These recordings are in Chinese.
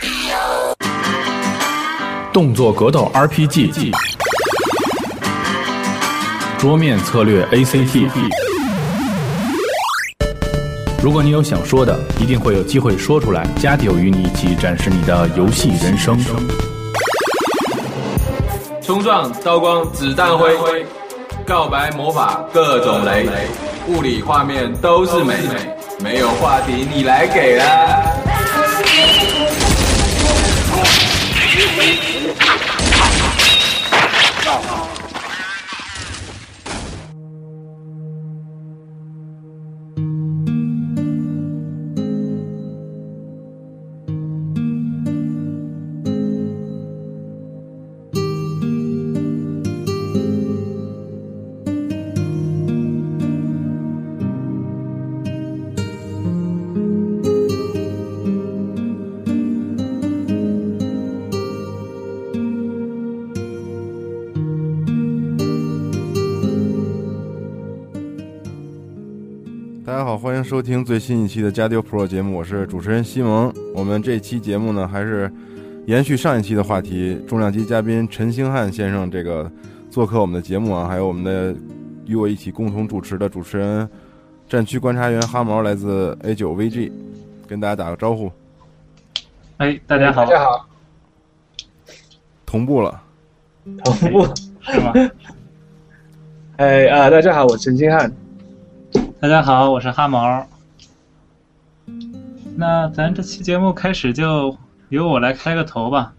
动作格斗 RPG， 桌面策略 ACT。 如果你有想说的，一定会有机会说出来。加迪与你一起展示你的游戏人生。 冲撞、刀光、子弹灰，告白、魔法，各种雷，物理画面都是美，没有话题你来给啦。 欢迎收听最新一期的加丢 Pro 节目，我是主持人西蒙。我们这期节目呢，还是延续上一期的话题，重量级嘉宾陈星汉先生这个做客我们的节目啊，还有我们的与我一起共同主持的主持人战区观察员哈毛，来自 A9VG， 跟大家打个招呼。 哎，大家好，大家好。 同步了， 同步是吗？ 大家好，我陈星汉。 大家好，我是哈毛。那咱这期节目开始就由我来开个头吧。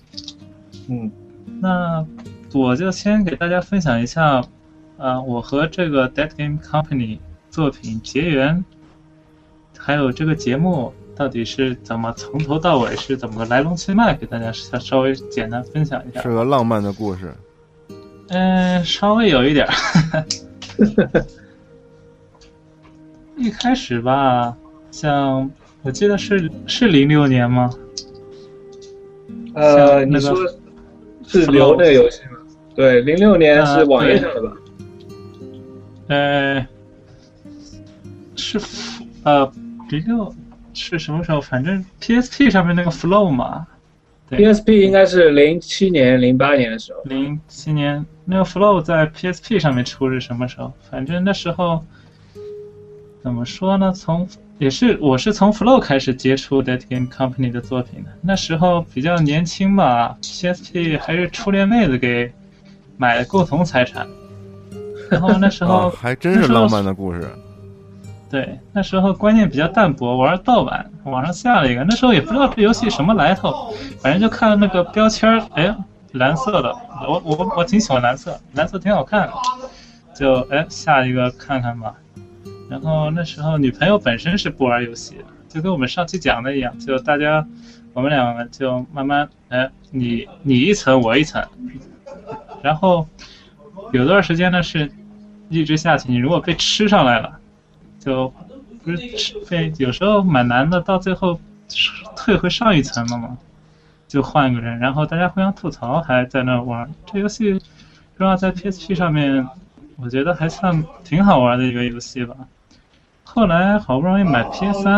那我就先给大家分享一下，我和这个 Dead Game Company 作品结缘，还有这个节目到底是怎么从头到尾是怎么个来龙去脉，给大家稍微简单分享一下。 是个浪漫的故事。 稍微有一点。一开始吧，像我记得是06年吗？ 你说是流那个游戏吗？对，06年是网页上的吧？ 是06是什么时候？反正 PSP 上面那个 Flow 嘛。 PSP 应该是07年、08年的时候。 07年那个 Flow 在 PSP 上面出是什么时候？反正那时候。怎么说呢？我是从 Flow 开始接触 Dead Game Company 的作品的。那时候比较年轻吧 ，PSP 还是初恋妹子给买的共同财产。然后那时候、 还真是浪漫的故事。 对，那时候观念比较淡薄，玩盗版，网上下了一个。那时候也不知道这游戏什么来头，反正就看了那个标签，蓝色的，我挺喜欢蓝色挺好看的，就下一个看看吧。然后那时候女朋友本身是不玩游戏的，就跟我们上期讲的一样，就我们两个就慢慢你一层我一层，然后有段时间呢是一直下去，你如果被吃上来了，就不是被有时候蛮难的，到最后退回上一层了嘛，就换个人，然后大家互相吐槽，还在那玩这游戏，主要在 PSP 上面，我觉得还算挺好玩的一个游戏吧。后来好不容易买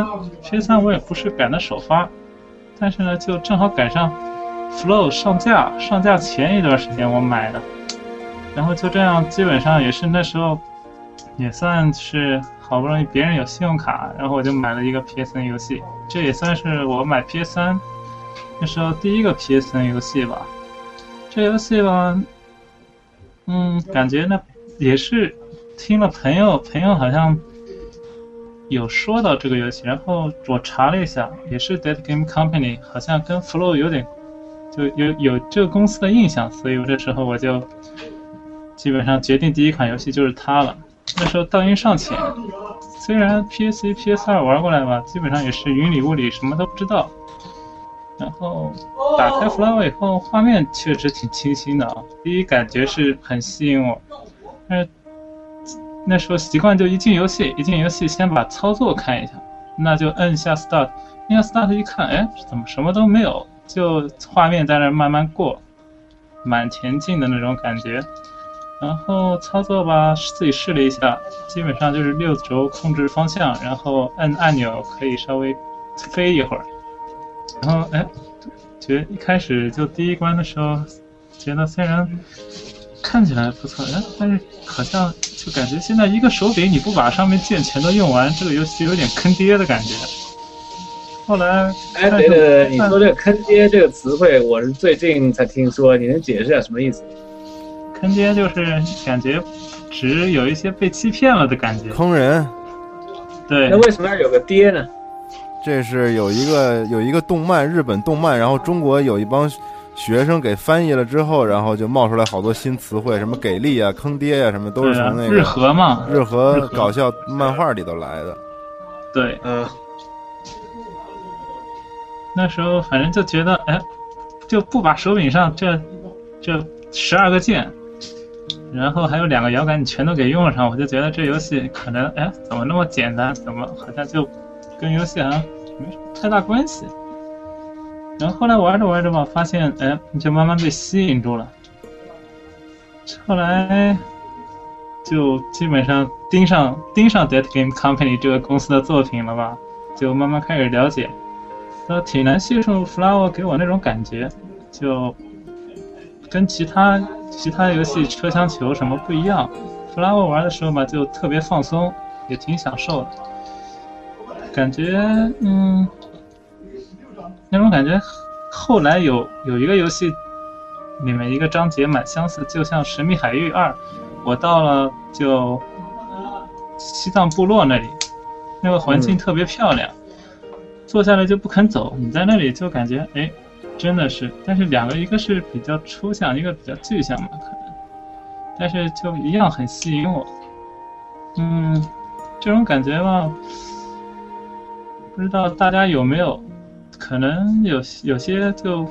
PS3 我也不是赶的首发，但是呢就正好赶上 Flow 上架前一段时间我买的，然后就这样基本上也是那时候也算是好不容易别人有信用卡，然后我就买了一个 PSN 游戏，这也算是我买 PS3 那时候第一个 PSN 游戏吧。这游戏吧感觉呢也是听了朋友好像有说到这个游戏，然后我查了一下，也是 Dead Game Company， 好像跟 Flow 有点就有这个公司的印象，所以我这时候我就基本上决定第一款游戏就是它了。那时候盗音尚浅，虽然 PS1、PS2 玩过来吧，基本上也是云里雾里，什么都不知道。然后打开 Flow 以后，画面确实挺清新的啊，第一感觉是很吸引我，但是那时候习惯就一进游戏先把操作看一下，那就摁下 Start， 按下 Start 一看，怎么什么都没有，就画面在那慢慢过，满前进的那种感觉。然后操作吧，自己试了一下，基本上就是6轴控制方向，然后摁按钮可以稍微飞一会儿。 然后一开始就第一关的时候，觉得虽然看起来不错，但是好像就感觉现在一个手柄你不把上面键全都用完，这个游戏有点坑爹的感觉。后来， 对，你说这个坑爹这个词汇，我是最近才听说，你能解释一下什么意思？ 坑爹就是感觉只有一些被欺骗了的感觉， 坑人。 对， 那为什么要有个爹呢？ 这是有一个动漫，日本动漫，然后中国有一帮学生给翻译了之后，然后就冒出来好多新词汇，什么给力啊、坑爹呀、什么都是从那个日和嘛， 日和搞笑漫画里头来的。 对，那时候反正就觉得，就不把手柄上这12个键，然后还有2个摇杆，你全都给用上，我就觉得这游戏可能，怎么那么简单？怎么好像就跟游戏好像没什么太大关系？然后后来玩着玩着吧，发现，你就慢慢被吸引住了。后来就基本上盯上 Dead Game Company 这个公司的作品了吧，就慢慢开始了解。挺难叙述 Flower 给我那种感觉，就跟其他游戏车厢球什么不一样。Flower 玩的时候吧，就特别放松，也挺享受的。感觉那种感觉，后来有一个游戏里面一个章节蛮相似，就像《神秘海域2》，我到了就西藏部落那里，那个环境特别漂亮。坐下来就不肯走，你在那里就感觉真的是，但是两个一个是比较抽象，一个比较具象嘛，可能，但是就一样很吸引我。这种感觉吧，不知道大家有没有，可能有些就，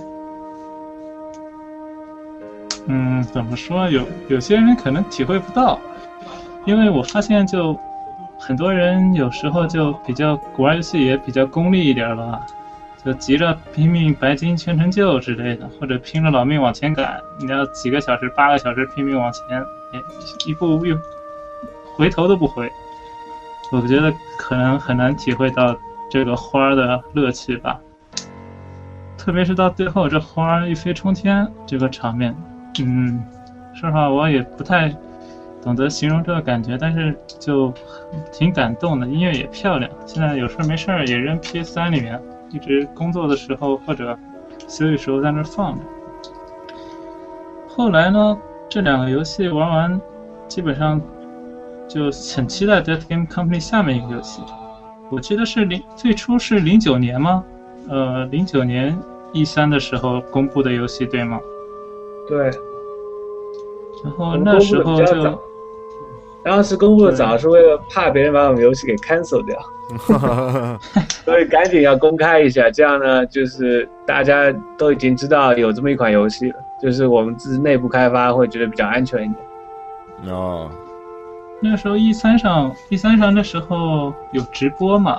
怎么说，有些人可能体会不到，因为我发现就。很多人有时候就比较玩游戏也比较功利一点吧，就急着拼命白金全成就之类的，或者拼了老命往前赶，你要几个小时8个小时拼命往前，一步回头都不回。我觉得可能很难体会到这个花的乐趣吧，特别是到最后这花一飞冲天这个场面，说实话我也不太懂得形容这个感觉，但是就挺感动的，音乐也漂亮。现在有事没事也扔 PS3 里面，一直工作的时候或者休息时候在那放着。后来呢，这2个游戏玩完，基本上就很期待 Dead Game Company 下面一个游戏。我记得是最初是09年吗？09年 E3 的时候公布的游戏，对吗？ 对。 然后那时候就。 当时公布的早是为了怕别人把我们游戏给 cancel 掉，所以赶紧要公开一下，这样呢，就是大家都已经知道有这么一款游戏了，就是我们自己内部开发会觉得比较安全一点。 那个时候 E3 上那时候有直播嘛，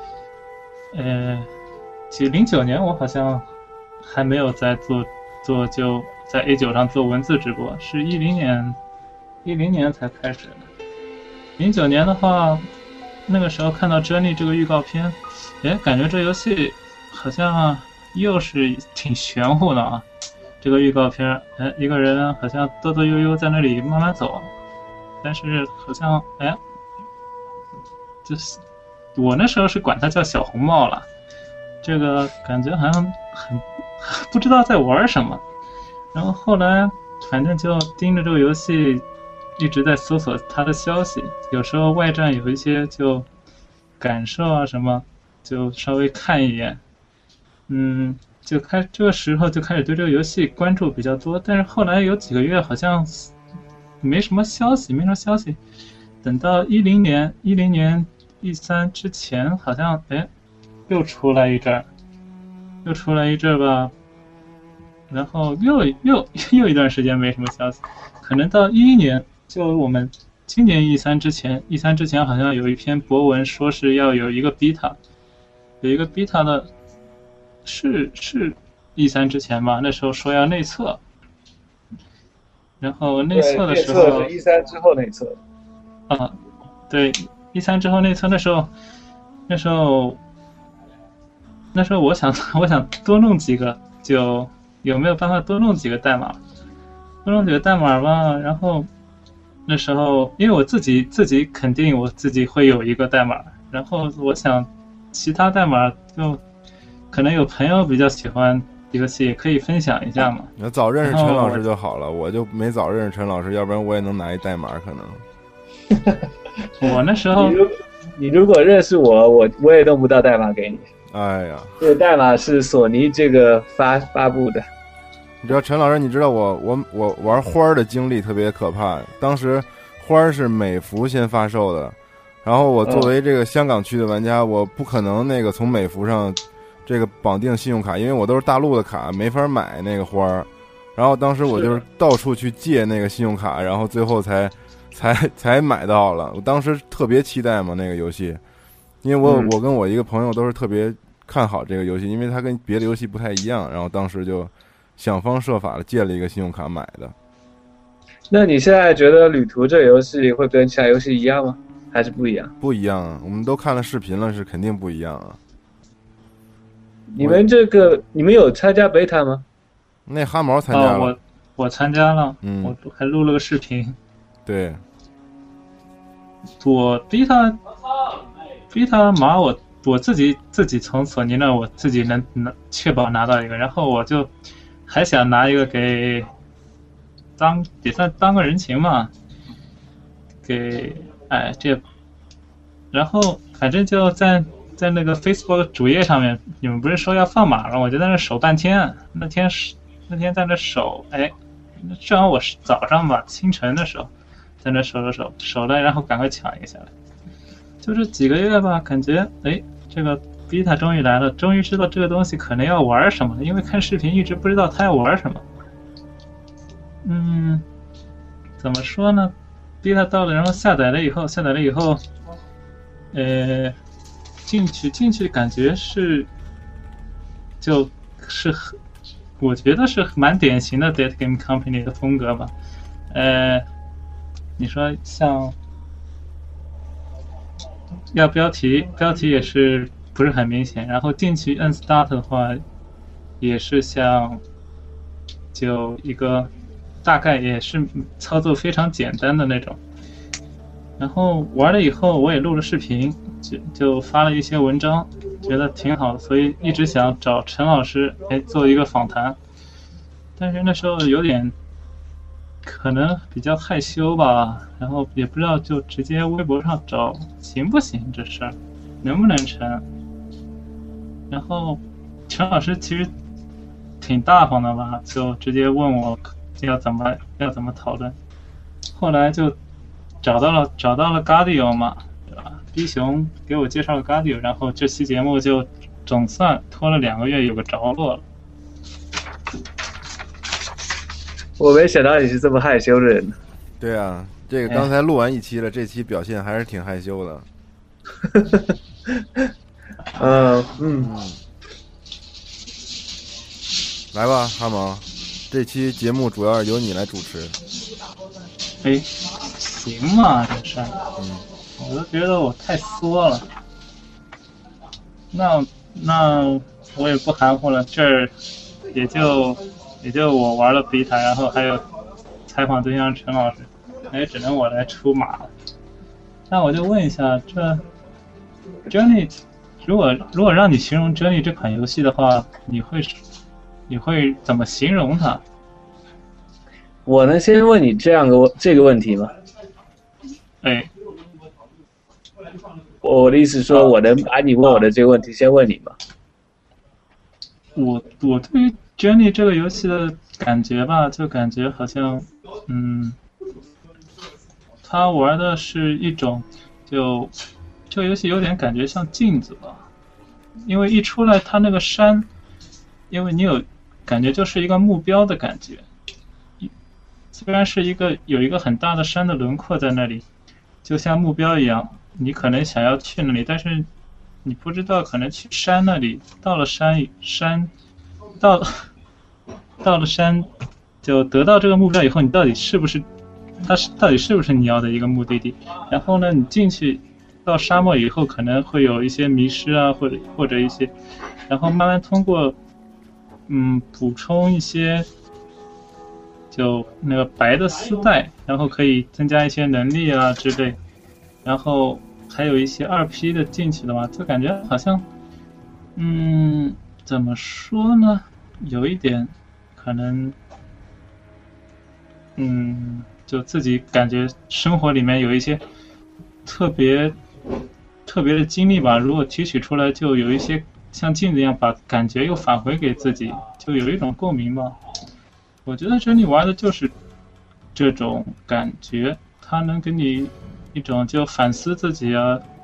其实09年我好像还没有在做就在 A9 上做文字直播，是10年才开始的。09年的话，那个时候看到 Journey 这个预告片，感觉这游戏好像又是挺玄乎的啊。这个预告片，一个人好像悠悠在那里慢慢走，但是好像就是我那时候是管它叫小红帽了，这个感觉好像很不知道在玩什么。然后后来反正就盯着这个游戏。一直在搜索他的消息，有时候外站有一些就感受啊什么，就稍微看一眼，这个时候就开始对这个游戏关注比较多。但是后来有几个月好像没什么消息，等到10年E3之前，好像又出来一阵儿吧，然后又一段时间没什么消息，可能到11年。就我们今年 E3 之前好像有一篇博文说是要有一个 beta 的，是 E3 之前吧，那时候说要内测，然后内测的时候是 E3 之后内测对 E3 之后内测，那时候那时候我想多弄几个，就有没有办法多弄几个代码？多弄几个代码吧。然后那时候因为我自己肯定我自己会有一个代码，然后我想其他代码就可能有朋友比较喜欢游戏，也可以分享一下嘛。 你要早认识陈老师就好了，我就没早认识陈老师，要不然我也能拿一代码可能。 我那时候你如果认识我也弄不到代码给你。 哎呀， 这个代码是索尼这个发布的。 你知道陈老师，你知道我玩花的经历特别可怕。当时花是美服先发售的，然后我作为这个香港区的玩家，我不可能那个从美服上这个绑定信用卡，因为我都是大陆的卡，没法买那个花。然后当时我就是到处去借那个信用卡，然后最后才买到了。我当时特别期待嘛那个游戏，因为我跟我一个朋友都是特别看好这个游戏，因为它跟别的游戏不太一样，然后当时就想方设法的借了一个信用卡买的。 那你现在觉得旅途这个游戏会跟其他游戏一样吗？还是不一样？ 不一样啊，我们都看了视频了，是肯定不一样啊。 你们有参加 beta 吗？ 那哈毛参加了。 我参加了，我还录了个视频。 对， 我逼他码我自己从索尼那我自己能确保拿到一个，然后我就还想拿一个给也算当个人情嘛，然后反正就在那个 Facebook 主页上面，你们不是说要放码了，我就在那守半天。那天在那守，正好我是早上吧，清晨的时候在那守了，然后赶快抢一个下来。就是几个月吧，感觉这个 beta 终于来了，终于知道这个东西可能要玩什么了，因为看视频一直不知道它要玩什么。怎么说呢 ？beta 到了，然后下载了以后，进去感觉我觉得是蛮典型的 Dead Game Company 的风格吧。你说像要标题也是不是很明显，然后进去摁 Start 的话，也是像就一个大概也是操作非常简单的那种。然后玩了以后，我也录了视频，就发了一些文章，觉得挺好的，所以一直想找陈老师做一个访谈，但是那时候有点可能比较害羞吧，然后也不知道就直接微博上找行不行，这事儿能不能成。然后陈老师其实挺大方的吧，就直接问我要怎么讨论。后来就找到了 Guardio 嘛，对吧？逼熊给我介绍了 Guardio， 然后这期节目就总算拖了2个月有个着落了。 我没想到你是这么害羞的人。 对啊，这个刚才录完一期了，这期表现还是挺害羞的。来吧，哈蒙，这期节目主要由你来主持。 行嘛，这事，我都觉得我太缩了。那我也不含糊了，这儿也就我玩了 beta， 然后还有采访对象陈老师，只能我来出马了。那我就问一下，这 Journey， 如果让你形容 Journey 这款游戏的话，你会怎么形容它？ 我能先问你这个问题吗？我的意思说，我能把你问我的这个问题先问你吗？ 我对于 Journey 这个游戏的感觉吧，就感觉好像，他玩的是一种，就这个游戏有点感觉像镜子吧，因为一出来他那个山，因为你有感觉就是一个目标的感觉，虽然是有一个很大的山的轮廓在那里，就像目标一样，你可能想要去那里，但是你不知道可能去山那里，到了山就得到这个目标以后，你到底是不是你要的一个目的地？然后呢，你进去到沙漠以后，可能会有一些迷失啊，或者一些然后慢慢通过补充一些就那个白的丝带，然后可以增加一些能力啊之类，然后还有一些2P 的进去的话，就感觉好像怎么说呢，有一点可能就自己感觉生活里面有一些特别的经历吧，如果提取出来，就有一些像镜子一样把感觉又返回给自己，就有一种共鸣吧。我觉得这里玩的就是这种感觉，它能给你一种就反思自己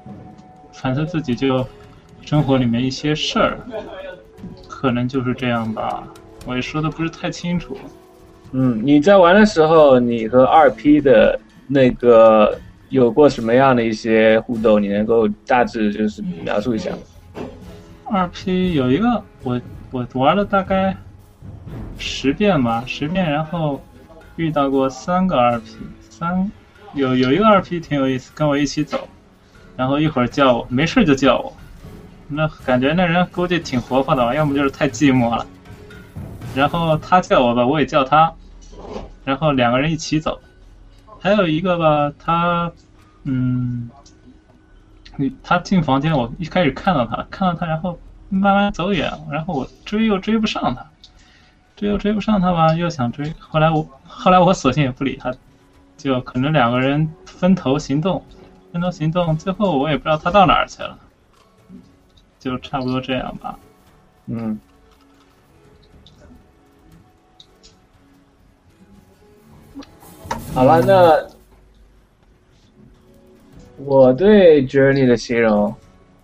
就生活里面一些事儿，可能就是这样吧。我也说的不是太清楚。 你在玩的时候，你和2P 的那个有过什么样的一些互动？你能够大致就是描述一下吗 ？2P 有一个我玩了大概10遍吧，10遍，然后遇到过3个2P，有一个2P 挺有意思，跟我一起走，然后一会儿叫我，没事就叫我，那感觉那人估计挺活泼的吧，要么就是太寂寞了。然后他叫我吧，我也叫他，然后2个人一起走。还有一个吧，他进房间，我一开始看到他，然后慢慢走远，然后我又追不上他，追不上他吧，又想追，后来我索性也不理他，就可能2个人分头行动，最后我也不知道他到哪儿去了，就差不多这样吧。 好了，那我对 Journey 的形容，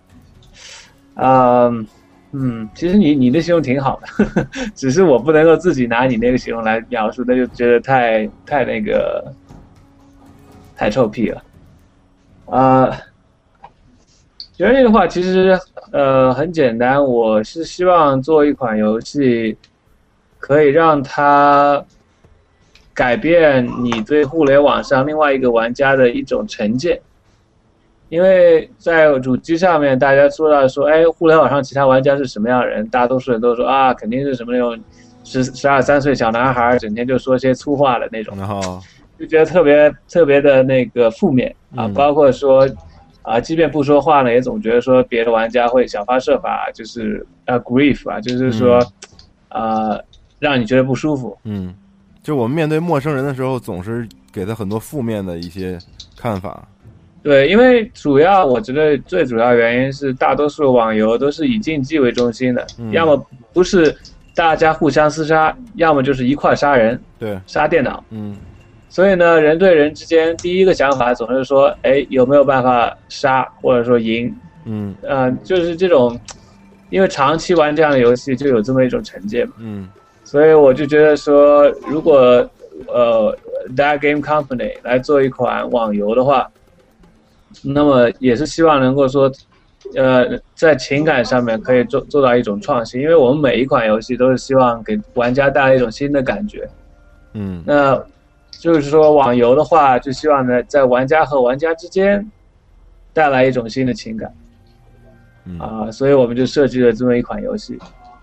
其实你的形容挺好的，只是我不能够自己拿你那个形容来描述，那就觉得太那个太臭屁了。Journey 的话，其实很简单，我是希望做一款游戏，可以让它改变你对互联网上另外一个玩家的一种成见。因为在主机上面，大家说到互联网上其他玩家是什么样的人，大多数人都说啊，肯定是什么那种12、13岁小男孩，整天就说些粗话的那种，就觉得特别的那个负面啊，包括说即便不说话呢，也总觉得说别的玩家会想方设法，就是grief 啊，就是说让你觉得不舒服。 就我们面对陌生人的时候，总是给他很多负面的一些看法。 对，因为我觉得最主要原因是大多数网游都是以竞技为中心的，要么不是大家互相厮杀，要么就是一块杀人， 对， 杀电脑。所以呢，人对人之间第一个想法总是说，有没有办法杀或者说赢？就是这种，因为长期玩这样的游戏就有这么一种成见嘛。所以我就觉得说，如果That Game Company 来做一款网游的话，那么也是希望能够说，在情感上面可以做到一种创新，因为我们每一款游戏都是希望给玩家带来一种新的感觉。那就是说网游的话，就希望呢在玩家和玩家之间带来一种新的情感。所以我们就设计了这么一款游戏。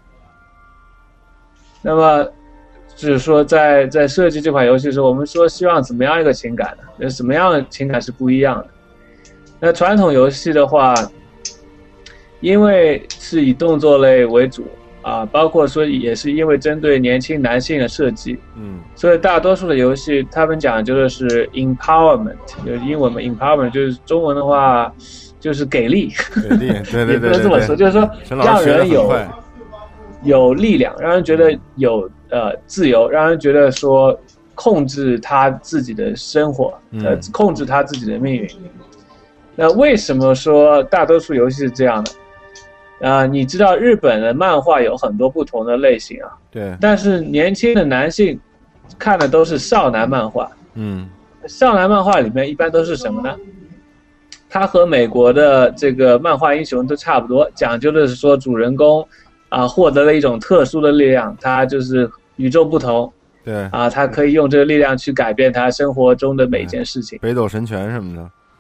那么就是说在设计这款游戏的时候，我们说希望怎么样一个情感呢？什么样的情感是不一样的？那传统游戏的话，因为是以动作类为主包括说也是因为针对年轻男性的设计，所以大多数的游戏他们讲究的是 empowerment， 就是英文嘛 empowerment， 就是中文的话就是给力，对，也不能这么说，就是说让人有力量，让人觉得有自由，让人觉得说控制他自己的生活，控制他自己的命运。那为什么说大多数游戏是这样的？你知道日本的漫画有很多不同的类型对， 但是年轻的男性看的都是少男漫画。少男漫画里面一般都是什么呢？它和美国的这个漫画英雄都差不多，讲究的是说主人公获得了一种特殊的力量，他就是与众不同。 对他可以用这个力量去改变他生活中的每一件事情。 北斗神拳什么的。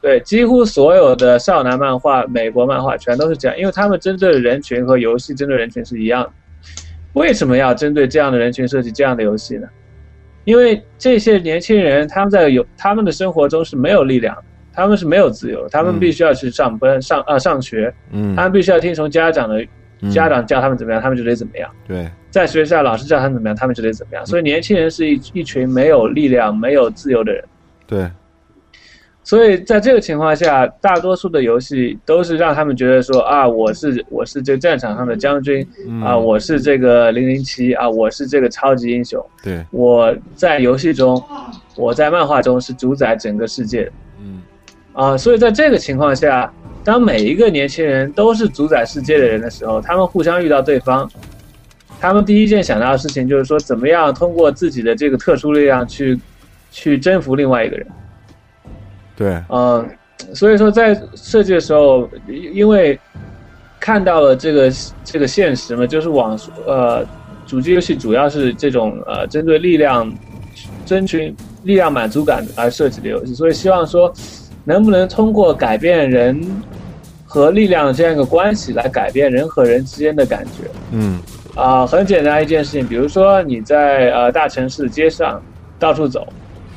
对，几乎所有的少男漫画、美国漫画全都是这样，因为他们针对的人群和游戏针对人群是一样的。为什么要针对这样的人群设计这样的游戏呢？因为这些年轻人他们的生活中是没有力量的，他们是没有自由，他们必须要去上班、上学，他们必须要听从家长叫他们怎么样，他们就得怎么样。 对， 在学校老师叫他们怎么样，他们就得怎么样。所以年轻人是一群没有力量、没有自由的人。 对。 所以在这个情况下，大多数的游戏都是让他们觉得说啊，我是这个战场上的将军啊，我是这个007啊，我是这个超级英雄。 对， 我在游戏中，我在漫画中是主宰整个世界的。所以在这个情况下，当每一个年轻人都是主宰世界的人的时候，他们互相遇到对方，他们第一件想到的事情就是说，怎么样通过自己的这个特殊力量去征服另外一个人。 对， 所以说在设计的时候，因为看到了这个现实嘛，就是主机游戏主要是这种针对力量争取力量满足感而设计的游戏，所以希望说能不能通过改变人和力量的这样一个关系来改变人和人之间的感觉。很简单一件事情，比如说你在大城市街上到处走。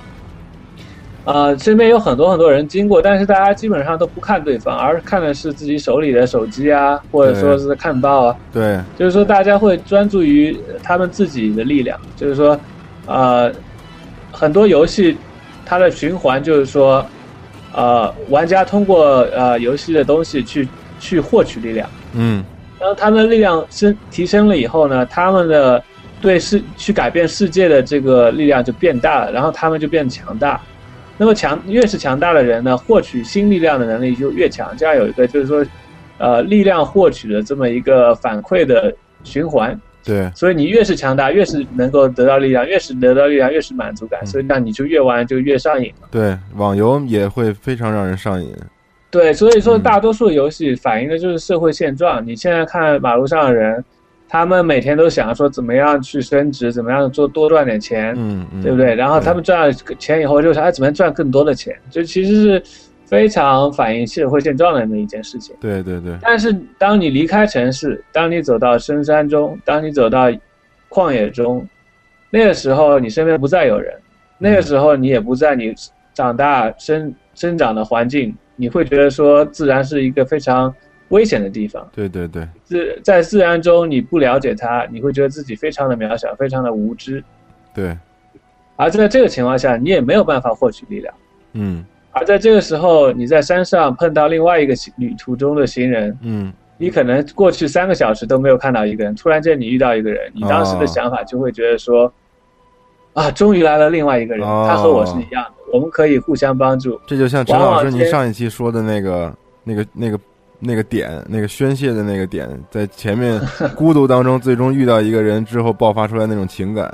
身边有很多人经过，但是大家基本上都不看对方，而看的是自己手里的手机啊，或者说是看报啊。对，就是说大家会专注于他们自己的力量。就是说，很多游戏它的循环就是说，玩家通过游戏的东西去获取力量。当他们的力量提升了以后呢，他们的去改变世界的这个力量就变大了，然后他们就变强大。那么越是强大的人呢，获取新力量的能力就越强，这样有一个就是说，力量获取的这么一个反馈的循环。对，所以你越是强大，越是能够得到力量，越是得到力量，越是满足感，所以那你就越玩就越上瘾了。对，网游也会非常让人上瘾。对，所以说大多数游戏反映的就是社会现状。你现在看马路上的人，他们每天都想说怎么样去升值，怎么样多赚点钱，对不对？然后他们赚了钱以后就想怎么样赚更多的钱，就其实是非常反映社会现状的那么一件事情。对对对。但是当你离开城市，当你走到深山中，当你走到旷野中，那个时候你身边不再有人，那个时候你也不在你长大生长的环境，你会觉得说自然是一个非常危险的地方。对对对，在自然中你不了解它，你会觉得自己非常的渺小，非常的无知。对，而在这个情况下，你也没有办法获取力量。而在这个时候，你在山上碰到另外一个旅途中的行人，你可能过去3个小时都没有看到一个人，突然间你遇到一个人，你当时的想法就会觉得说，终于来了另外一个人，他和我是一样的，我们可以互相帮助。这就像陈老师你上一期说的那个点，那个宣泄的那个点，在前面孤独当中最终遇到一个人之后爆发出来那种情感。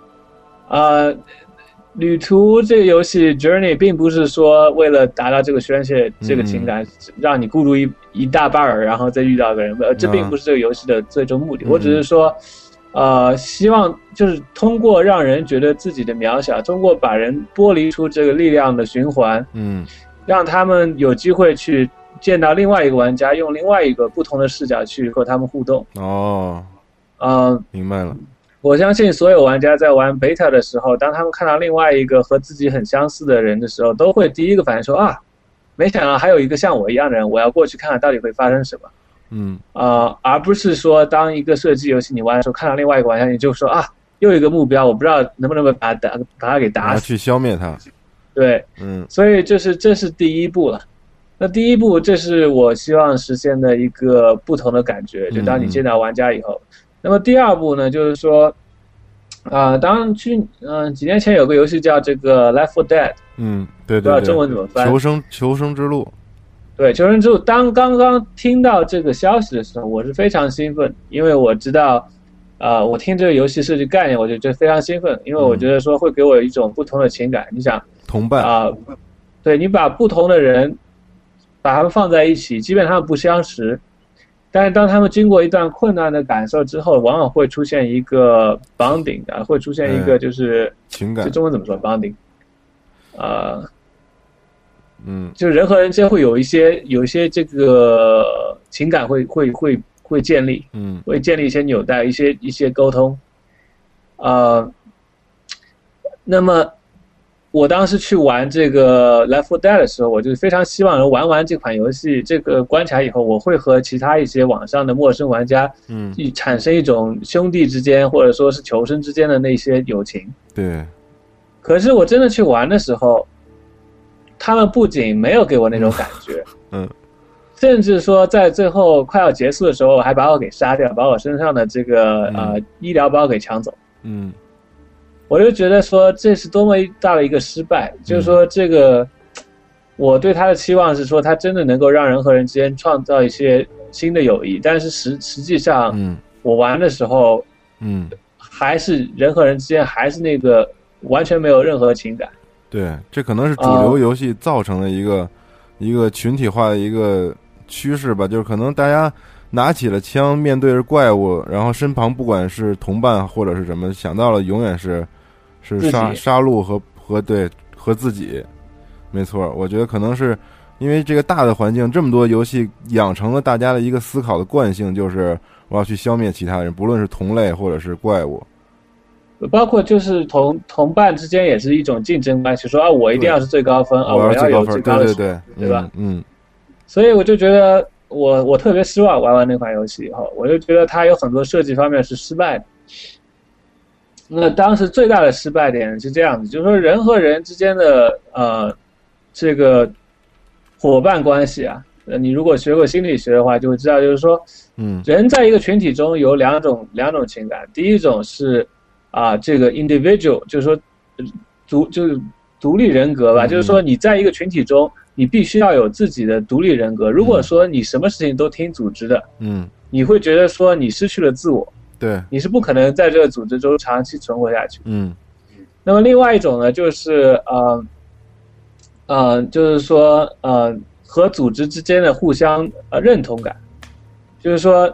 旅途这个游戏 Journey 并不是说为了达到这个宣泄这个情感，让你孤独一大半儿，然后再遇到一个人，这并不是这个游戏的最终目的。我只是说希望就是通过让人觉得自己的渺小，通过把人剥离出这个力量的循环，让他们有机会去见到另外一个玩家，用另外一个不同的视角去和他们互动。明白了。我相信所有玩家在玩 beta 的时候，当他们看到另外一个和自己很相似的人的时候，都会第一个反应说没想到还有一个像我一样的人，我要过去看看到底会发生什么。而不是说当一个射击游戏你玩的时候，看到另外一个玩家，你就说又一个目标，我不知道能不能把他给打死，去消灭他。对，所以这是第一步了。那第一步，这是我希望实现的一个不同的感觉，就当你见到玩家以后。那么第二步呢，就是说，几年前有个游戏叫这个 Left 4 Dead， 对对对，不知道中文怎么翻？求生之路。对，求生之路。当刚刚听到这个消息的时候，我是非常兴奋，因为我知道，我听这个游戏设计概念，我就觉得非常兴奋，因为我觉得说会给我一种不同的情感。你想，同伴对你把不同的人，把他们放在一起，即便他们不相识。但是当他们经过一段困难的感受之后，往往会出现一个 bonding 会出现一个就是情感。中文怎么说 bonding？ 就人和人之间会有一些这个情感会建立，会建立一些纽带，一些沟通，那么我当时去玩这个 Left 4 Dead 的时候，我就非常希望能玩完这款游戏，这个关卡以后，我会和其他一些网上的陌生玩家，产生一种兄弟之间或者说是求生之间的那些友情。 对。 可是我真的去玩的时候，他们不仅没有给我那种感觉，甚至说在最后快要结束的时候，还把我给杀掉，把我身上的这个医疗包给抢走。我就觉得说这是多么大的一个失败，就是说这个我对他的期望是说他真的能够让人和人之间创造一些新的友谊，但是实际上我玩的时候还是人和人之间还是那个完全没有任何情感。 对，这可能是主流游戏造成的一个群体化的一个趋势吧，就是可能大家拿起了枪面对着怪物，然后身旁不管是同伴或者是什么，想到了永远是杀戮和自己。没错，我觉得可能是因为这个大的环境，这么多游戏养成了大家的一个思考的惯性，就是我要去消灭其他人，不论是同类或者是怪物。 包括就是同伴之间也是一种竞争关系，说我一定要是最高分，我要有最高的分，对吧？所以我就觉得我特别失望，玩完那款游戏以后，我就觉得它有很多设计方面是失败的。那当时最大的失败点是这样子，就是说人和人之间的这个伙伴关系啊，你如果学过心理学的话，就会知道，就是说，人在一个群体中有两种情感，第一种是这个 individual， 就是说就是独立人格吧，就是说你在一个群体中，你必须要有自己的独立人格。如果说你什么事情都听组织的，你会觉得说你失去了自我， 对， 你是不可能在这个组织中长期存活下去。那么另外一种呢，就是就是说和组织之间的互相认同感，就是说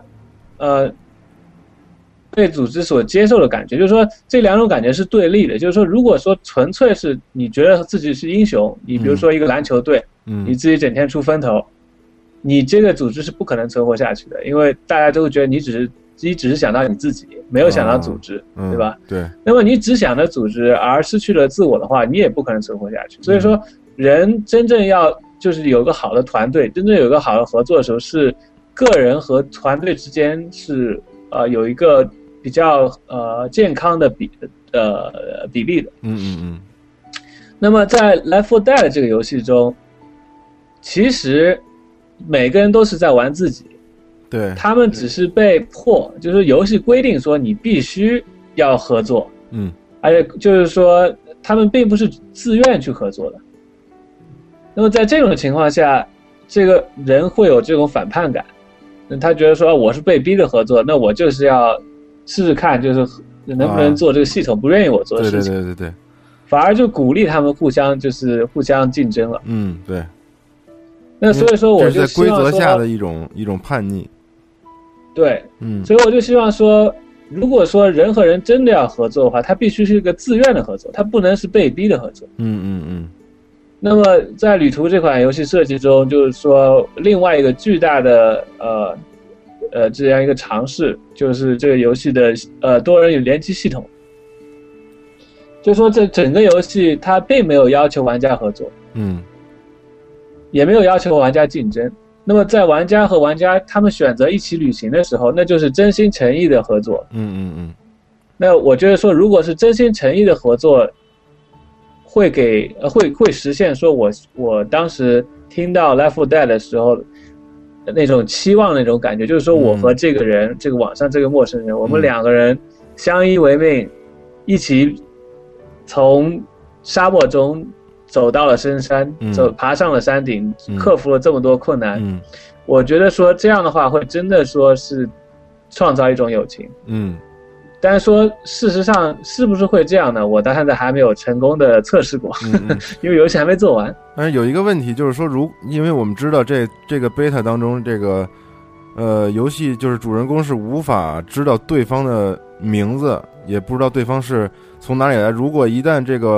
被组织所接受的感觉，就是说这两种感觉是对立的。就是说，如果说纯粹是你觉得自己是英雄，你比如说一个篮球队，你自己整天出风头，你这个组织是不可能存活下去的，因为大家都会觉得你只是想到你自己，没有想到组织，对吧？ 对。 那么你只想着组织而失去了自我的话，你也不可能存活下去。所以说，人真正要就是有个好的团队，真正有个好的合作的时候，是个人和团队之间是有一个比较健康的比例的。那么在 Left 4 Dead 这个游戏中，其实每个人都是在玩自己， 对， 他们只是被迫，就是游戏规定说你必须要合作，而且就是说他们并不是自愿去合作的。那么在这种情况下，这个人会有这种反叛感，他觉得说我是被逼的合作，那我就是要试试看，就是能不能做这个系统不愿意我做的事情。 对， 反而就鼓励他们互相竞争了。 对。 那所以说我就在规则下的一种叛逆。对， 所以我就希望说，如果说人和人真的要合作的话，他必须是一个自愿的合作，他不能是被逼的合作。那么在旅途这款游戏设计中，就是说另外一个巨大的这样一个尝试，就是这个游戏的多人联机系统。就是说这整个游戏它并没有要求玩家合作，也没有要求玩家竞争。那么在玩家和玩家他们选择一起旅行的时候，那就是真心诚意的合作。那我觉得说，如果是真心诚意的合作，会实现说我当时听到 Left 4 Dead 的时候那种期望那种感觉，就是说我和这个人，这个网上这个陌生人，我们两个人相依为命，一起从沙漠中走到了深山，爬上了山顶，克服了这么多困难。我觉得说这样的话会真的说是创造一种友情。但是说事实上是不是会这样呢？我到现在还没有成功的测试过，因为游戏还没做完。 但是有一个问题就是说，因为我们知道这个 beta 当中，这个游戏就是主人公是无法知道对方的名字，也不知道对方是从哪里来。如果一旦这个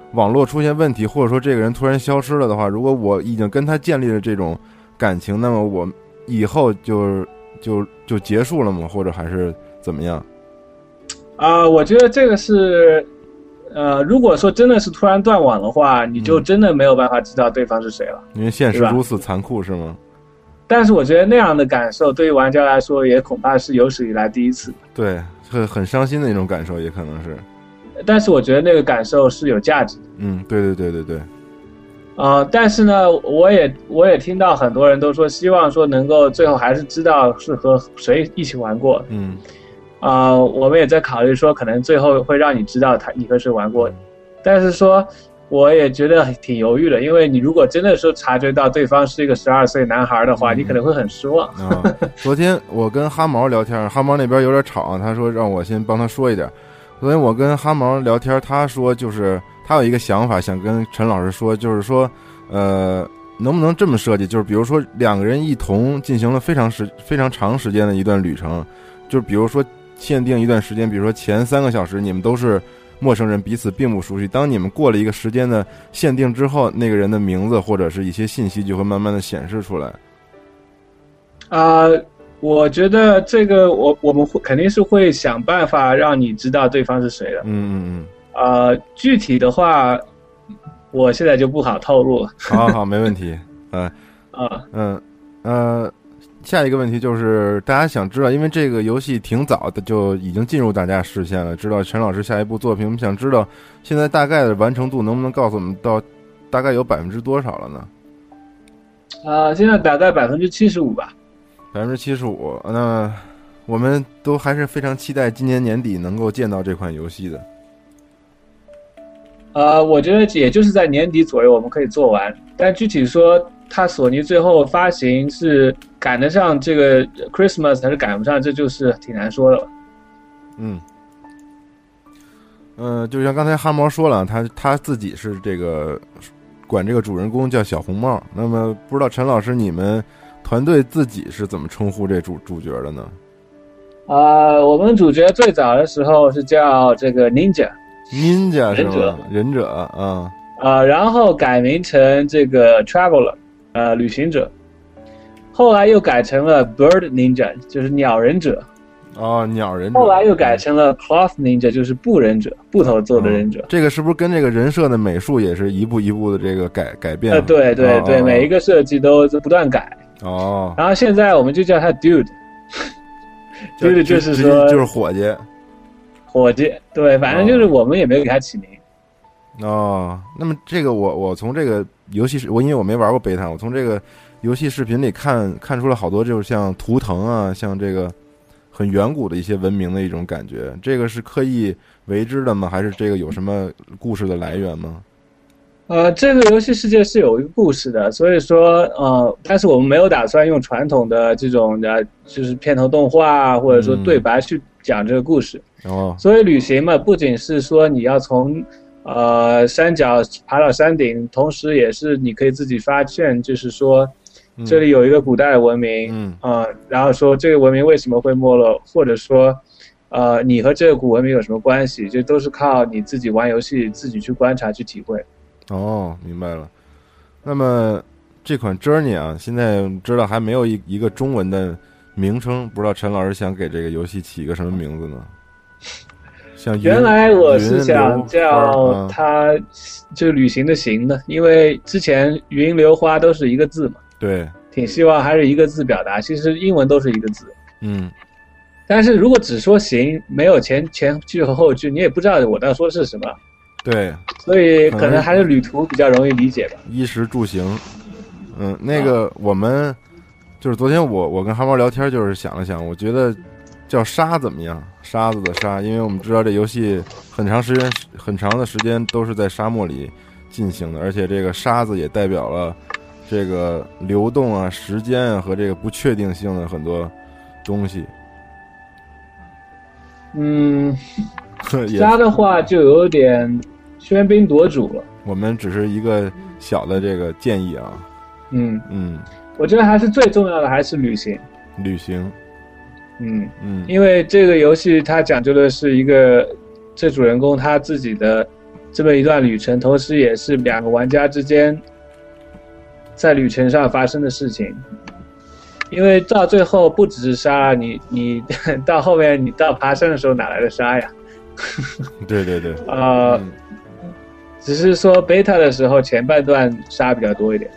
网络出现问题，或者说这个人突然消失了的话，如果我已经跟他建立了这种感情，那么我以后就结束了吗？或者还是怎么样？ 我觉得这个是，如果说真的是突然断网的话，你就真的没有办法知道对方是谁了， 因为现实如此残酷，是吗？ 但是我觉得那样的感受对于玩家来说也恐怕是有史以来第一次。 对，很伤心的一种感受，也可能是。 但是我觉得那个感受是有价值的。 对。 但是呢，我也听到很多人都说，希望说能够最后还是知道是和谁一起玩过。我们也在考虑说，可能最后会让你知道你和谁玩过。但是说，我也觉得挺犹豫的，因为你如果真的说察觉到对方是一个12岁男孩的话，你可能会很失望。 昨天我跟哈毛聊天，哈毛那边有点吵，他说让我先帮他说一点。昨天我跟哈毛聊天，他说就是他有一个想法，想跟陈老师说，就是说，能不能这么设计？就是比如说两个人一同进行了非常长时间的一段旅程，就是比如说限定一段时间，比如说前3个小时你们都是陌生人，彼此并不熟悉。当你们过了一个时间的限定之后，那个人的名字或者是一些信息就会慢慢的显示出来。 我觉得这个我们肯定是会想办法让你知道对方是谁的。具体的话，我现在就不好透露了。 好，没问题。下一个问题就是大家想知道，因为这个游戏挺早的就已经进入大家视线了，知道陈老师下一部作品，我们想知道现在大概的完成度能不能告诉我们到大概有多少了呢？ 现在大概75%吧。 75%，那我们都还是非常期待今年年底能够见到这款游戏的。 我觉得也就是在年底左右我们可以做完，但具体说它索尼最后发行是赶得上这个 Christmas 还是赶不上，这就是挺难说的了。 就像刚才哈毛说了，他自己是这个管这个主人公叫小红帽，那么不知道陈老师你们团队自己是怎么称呼这主角的呢？ 我们主角最早的时候是叫这个 Ninja 是吗？忍者啊。 然后改名成这个 Traveler 旅行者，后来又改成了 Bird Ninja 就是鸟忍者。 鸟忍者。 后来又改成了 Cloth Ninja 就是布忍者，布头做的忍者。 这个是不是跟这个人设的美术也是一步一步的这个改变？ 对，每一个设计都不断改。然后现在我们就叫他 Dude 就是说就是伙计，对， 反正就是我们也没有给他起名。 那么这个我从这个游戏因为我没玩过贝塔，我从这个游戏视频里看出了好多就是像图腾啊，像这个很远古的一些文明的一种感觉，这个是刻意为之的吗？还是这个有什么故事的来源吗？ 这个游戏世界是有一个故事的，所以说但是我们没有打算用传统的这种就是片头动画或者说对白去讲这个故事。所以旅行嘛，不仅是说你要从山脚爬到山顶，同时也是你可以自己发现，就是说这里有一个古代的文明，然后说这个文明为什么会没落，或者说你和这个古文明有什么关系，这都是靠你自己玩游戏自己去观察去体会。 明白了。那么这款 Journey 啊，现在知道还没有一个中文的名称，不知道陈老师想给这个游戏起一个什么名字呢？像原来我是想叫它就旅行的行的，因为之前云流花都是一个字嘛。 对， 挺希望还是一个字表达，其实英文都是一个字。但是如果只说行，没有前句和后句，你也不知道我要说是什么。 对， 所以可能还是旅途比较容易理解吧。 衣食住行。那个我们就是昨天我跟哈猫聊天，就是想了想，我觉得叫沙怎么样？沙子的沙，因为我们知道这游戏很长的时间都是在沙漠里进行的，而且这个沙子也代表了这个流动啊、时间啊和这个不确定性的很多东西。 沙的话就有点喧宾夺主了。 我们只是一个小的这个建议啊。 我觉得还是最重要的还是旅行。因为这个游戏它讲究的是一个这主人公他自己的这么一段旅程，同时也是两个玩家之间在旅程上发生的事情。因为到最后不只是沙，你到后面你到爬山的时候哪来的沙呀？ 对对对， 只是说 beta 的时候前半段沙比较多一点。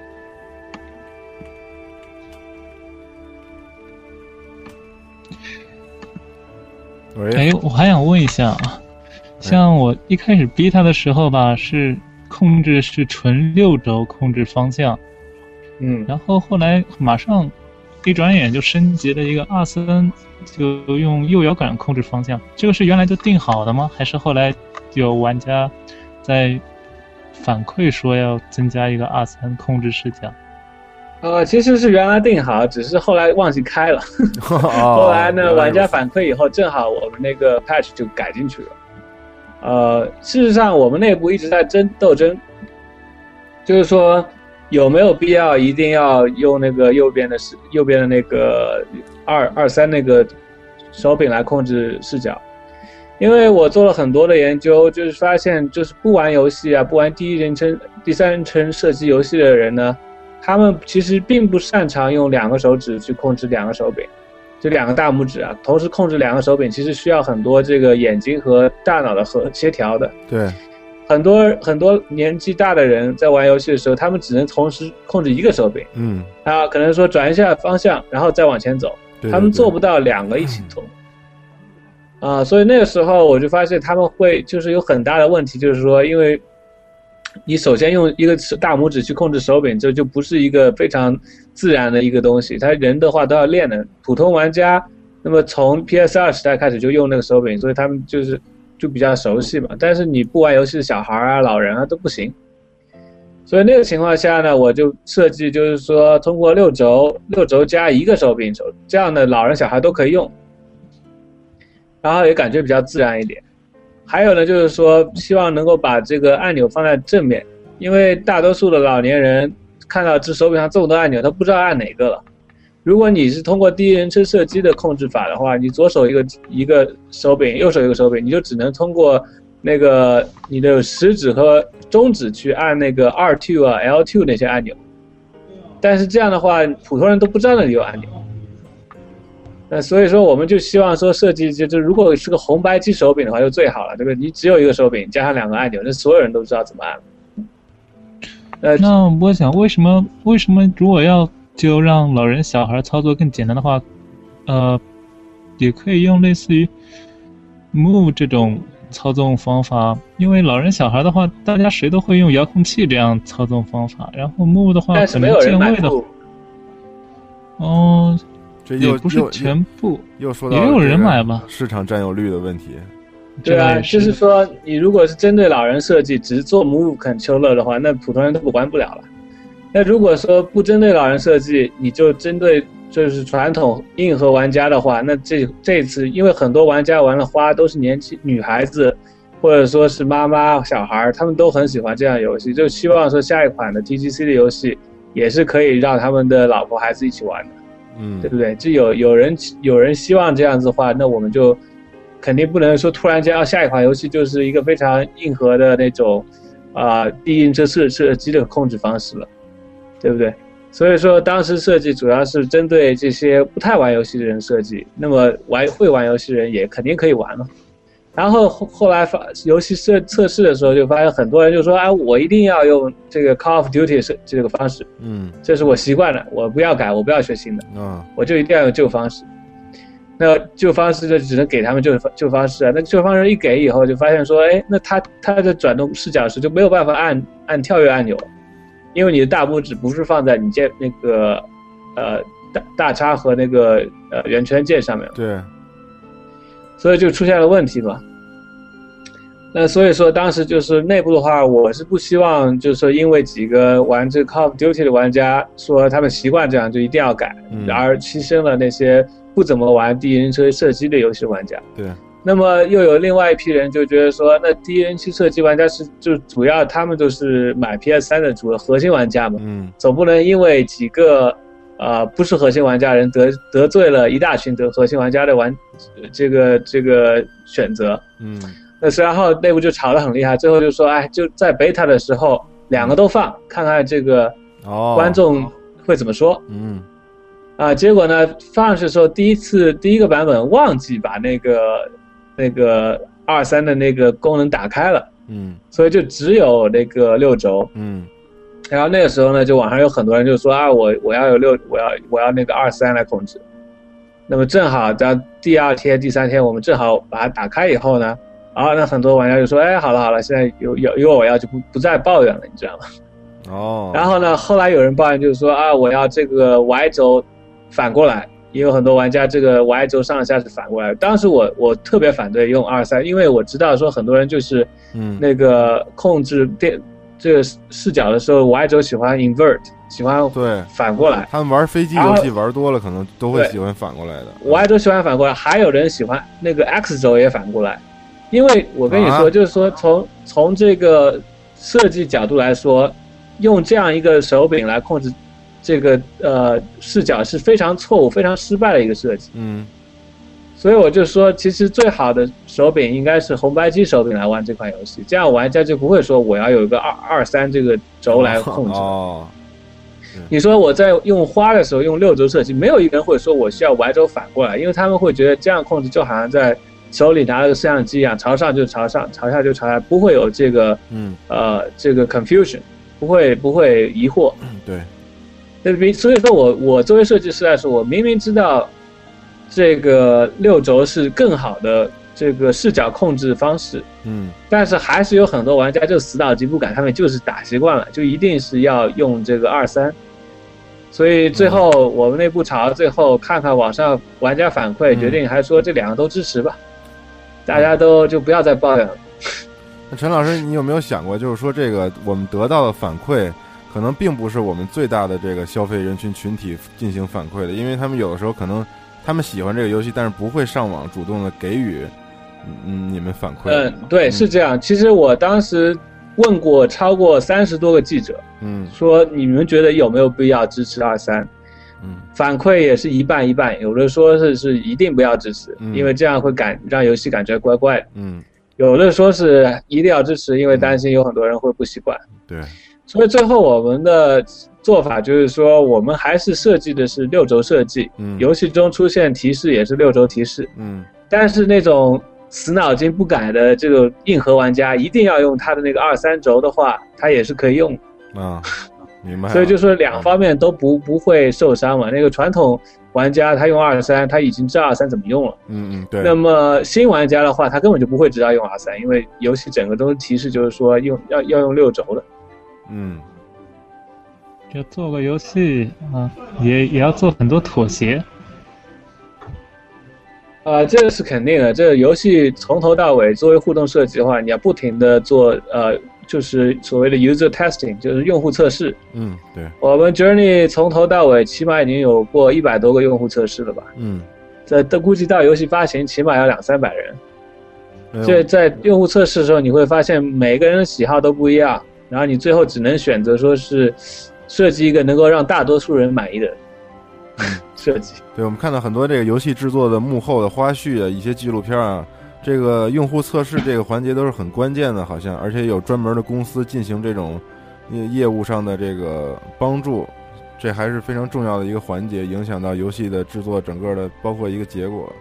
哎，我还想问一下啊，像我一开始 beta 的时候吧，是控制是纯6轴控制方向，然后后来马上一转眼就升级了一个R3，就用右摇杆控制方向。这个是原来就定好的吗？还是后来有玩家在反馈说要增加一个R3控制视角？ 其实是原来定好，只是后来忘记开了。后来呢，玩家反馈以后，正好我们那个 patch 就改进去了。事实上我们内部一直在斗争，就是说有没有必要一定要用那个右边的那个223那个手柄来控制视角。因为我做了很多的研究，就是发现就是不玩游戏啊，不玩第三人称射击游戏的人呢，他们其实并不擅长用2个手指去控制2个手柄，就2个大拇指啊，同时控制2个手柄，其实需要很多这个眼睛和大脑的协调的。 对， 很多年纪大的人在玩游戏的时候，他们只能同时控制1个手柄，可能说转一下方向，然后再往前走，他们做不到2个一起动。所以那个时候我就发现他们会就是有很大的问题，就是说因为你首先用一个大拇指去控制手柄，这就不是一个非常自然的一个东西，他人的话都要练的。普通玩家那么从 PS2 时代开始就用那个手柄，所以他们就比较熟悉嘛。但是你不玩游戏的小孩啊、老人啊都不行。所以那个情况下呢，我就设计就是说通过6轴加1个手柄，这样的老人小孩都可以用，然后也感觉比较自然一点。还有呢，就是说希望能够把这个按钮放在正面，因为大多数的老年人看到这手柄上这么多按钮，他不知道按哪个了。如果你是通过第一人称射击的控制法的话，你左手一个手柄，右手一个手柄，你就只能通过那个你的食指和中指去按那个 R2 啊、L2 那些按钮。但是这样的话，普通人都不知道那里有按钮。所以说我们就希望说设计就如果是个红白机手柄的话就最好了，对不对？你只有一个手柄加上2个按钮，那所有人都知道怎么按。 那我想为什么如果要就让老人小孩操作更简单的话，也可以用类似于 Move 这种操纵方法，因为老人小孩的话大家谁都会用遥控器这样操纵方法，然后 Move 的话可能键位的也不是全部， 又说到也有人买吧， 市场占有率的问题。 对啊，就是说你如果是针对老人设计，只是做 Move Controller 的话，那普通人都玩不了了。那如果说不针对老人设计，你就针对就是传统硬核玩家的话，那这次因为很多玩家玩了花都是年轻女孩子，或者说是妈妈小孩，他们都很喜欢这样游戏，就希望说下一款的 TGC 的游戏也是可以让他们的老婆孩子一起玩的。对不对？就有人希望这样子的话，那我们就肯定不能说突然间下一款游戏就是一个非常硬核的那种第一人称射击的控制方式了，对不对？所以说当时设计主要是针对这些不太玩游戏的人设计，那么会玩游戏的人也肯定可以玩了。然后后来游戏测试的时候，就发现很多人就说我一定要用这个 Call of Duty 这个方式，这是我习惯了，我不要改，我不要学新的，我就一定要用旧方式。那旧方式就只能给他们旧方式啊。那旧方式一给以后，就发现说，那他的转动视角时就没有办法按跳跃按钮，因为你的大拇指不是放在你那个大叉和那个圆圈键上面， 对。 所以就出现了问题嘛。那所以说当时就是内部的话，我是不希望就是说因为几个玩这个 Call of Duty 的玩家说他们习惯这样就一定要改，而牺牲了那些不怎么玩第一人称射击的游戏玩家。 对。 那么又有另外一批人就觉得说，那第一人称射击玩家就主要他们都是买 PS3 的主要核心玩家嘛，总不能因为几个不是核心玩家人得罪了一大群核心玩家的这个选择。 那然后内部就吵得很厉害，最后就说，哎，就在 beta 的时候两个都放，看看这个观众会怎么说。结果呢，放上去的时候，第一个版本忘记把那个23的那个功能打开了，所以就只有那个6轴，然后那个时候呢，就网上有很多人就说啊，我要有我要那个23来控制。那么正好到第2天、第3天，我们正好把它打开以后呢，那很多玩家就说，哎，好了，现在有我要就不再抱怨了，你知道吗？然后呢，后来有人抱怨就是说啊，我要这个 Y 轴反过来，也有很多玩家这个 Y 轴上下是反过来。当时我特别反对用23，因为我知道说很多人就是那个控制这个视角的时候 Y 轴喜欢 invert， 喜欢反过来。 他们玩飞机游戏玩多了，可能都会喜欢反过来的。 Y 轴喜欢反过来，还有人喜欢那个 X 轴也反过来。因为我跟你说，就是说从这个设计角度来说，用这样一个手柄来控制这个视角是非常错误、非常失败的一个设计。所以我就说，其实最好的手柄应该是红白机手柄来玩这款游戏，这样玩家就不会说我要有一个23这个轴来控制。你说我在用花的时候用6轴设计，没有一个人会说我需要 Y 轴反过来，因为他们会觉得这样控制就好像在手里拿了个摄像机一样，朝上就朝上，朝下就朝下，不会有这个这个 confusion， 不会疑惑。对，所以说我作为设计师来说，我明明知道这个6轴是更好的这个视角控制方式，但是还是有很多玩家就死脑筋不改，他们就是打习惯了，就一定是要用这个23。所以最后我们内部吵，最后看看网上玩家反馈，决定还说这两个都支持吧，大家都就不要再抱怨了。 那陈老师，你有没有想过，就是说这个我们得到的反馈，可能并不是我们最大的这个消费人群体进行反馈的，因为他们有的时候可能他们喜欢这个游戏，但是不会上网主动的给予你们反馈。 对，是这样。其实我当时问过超过30多个记者，说你们觉得有没有必要支持23？反馈也是一半一半，有的说是一定不要支持，因为这样会让游戏感觉怪怪的。有的说是一定要支持，因为担心有很多人会不习惯。 对， 所以最后我们的做法就是说，我们还是设计的是6轴设计，游戏中出现提示也是6轴提示，但是那种死脑筋不改的这个硬核玩家，一定要用他的那个23轴的话，他也是可以用的。 明白。 所以就说两方面都不会受伤嘛。那个传统玩家他用23，他已经知道23怎么用了。 对。 那么新玩家的话，他根本就不会知道用23，因为游戏整个都提示就是说要用6轴的。 就做个游戏也要做很多妥协。 这个是肯定的。这个游戏从头到尾作为互动设计的话，你要不停的做就是所谓的 user testing， 就是用户测试。 对。我们 Journey 从头到尾起码已经有过100多个用户测试了吧？这都估计到游戏发行起码要200-300人。这在用户测试的时候，你会发现每个人的喜好都不一样，然后你最后只能选择说是设计一个能够让大多数人满意的设计。 对，我们看到很多这个游戏制作的幕后的花絮啊，一些纪录片啊，这个用户测试这个环节都是很关键的，好像，而且有专门的公司进行这种业务上的这个帮助，这还是非常重要的一个环节，影响到游戏的制作整个的包括一个结果。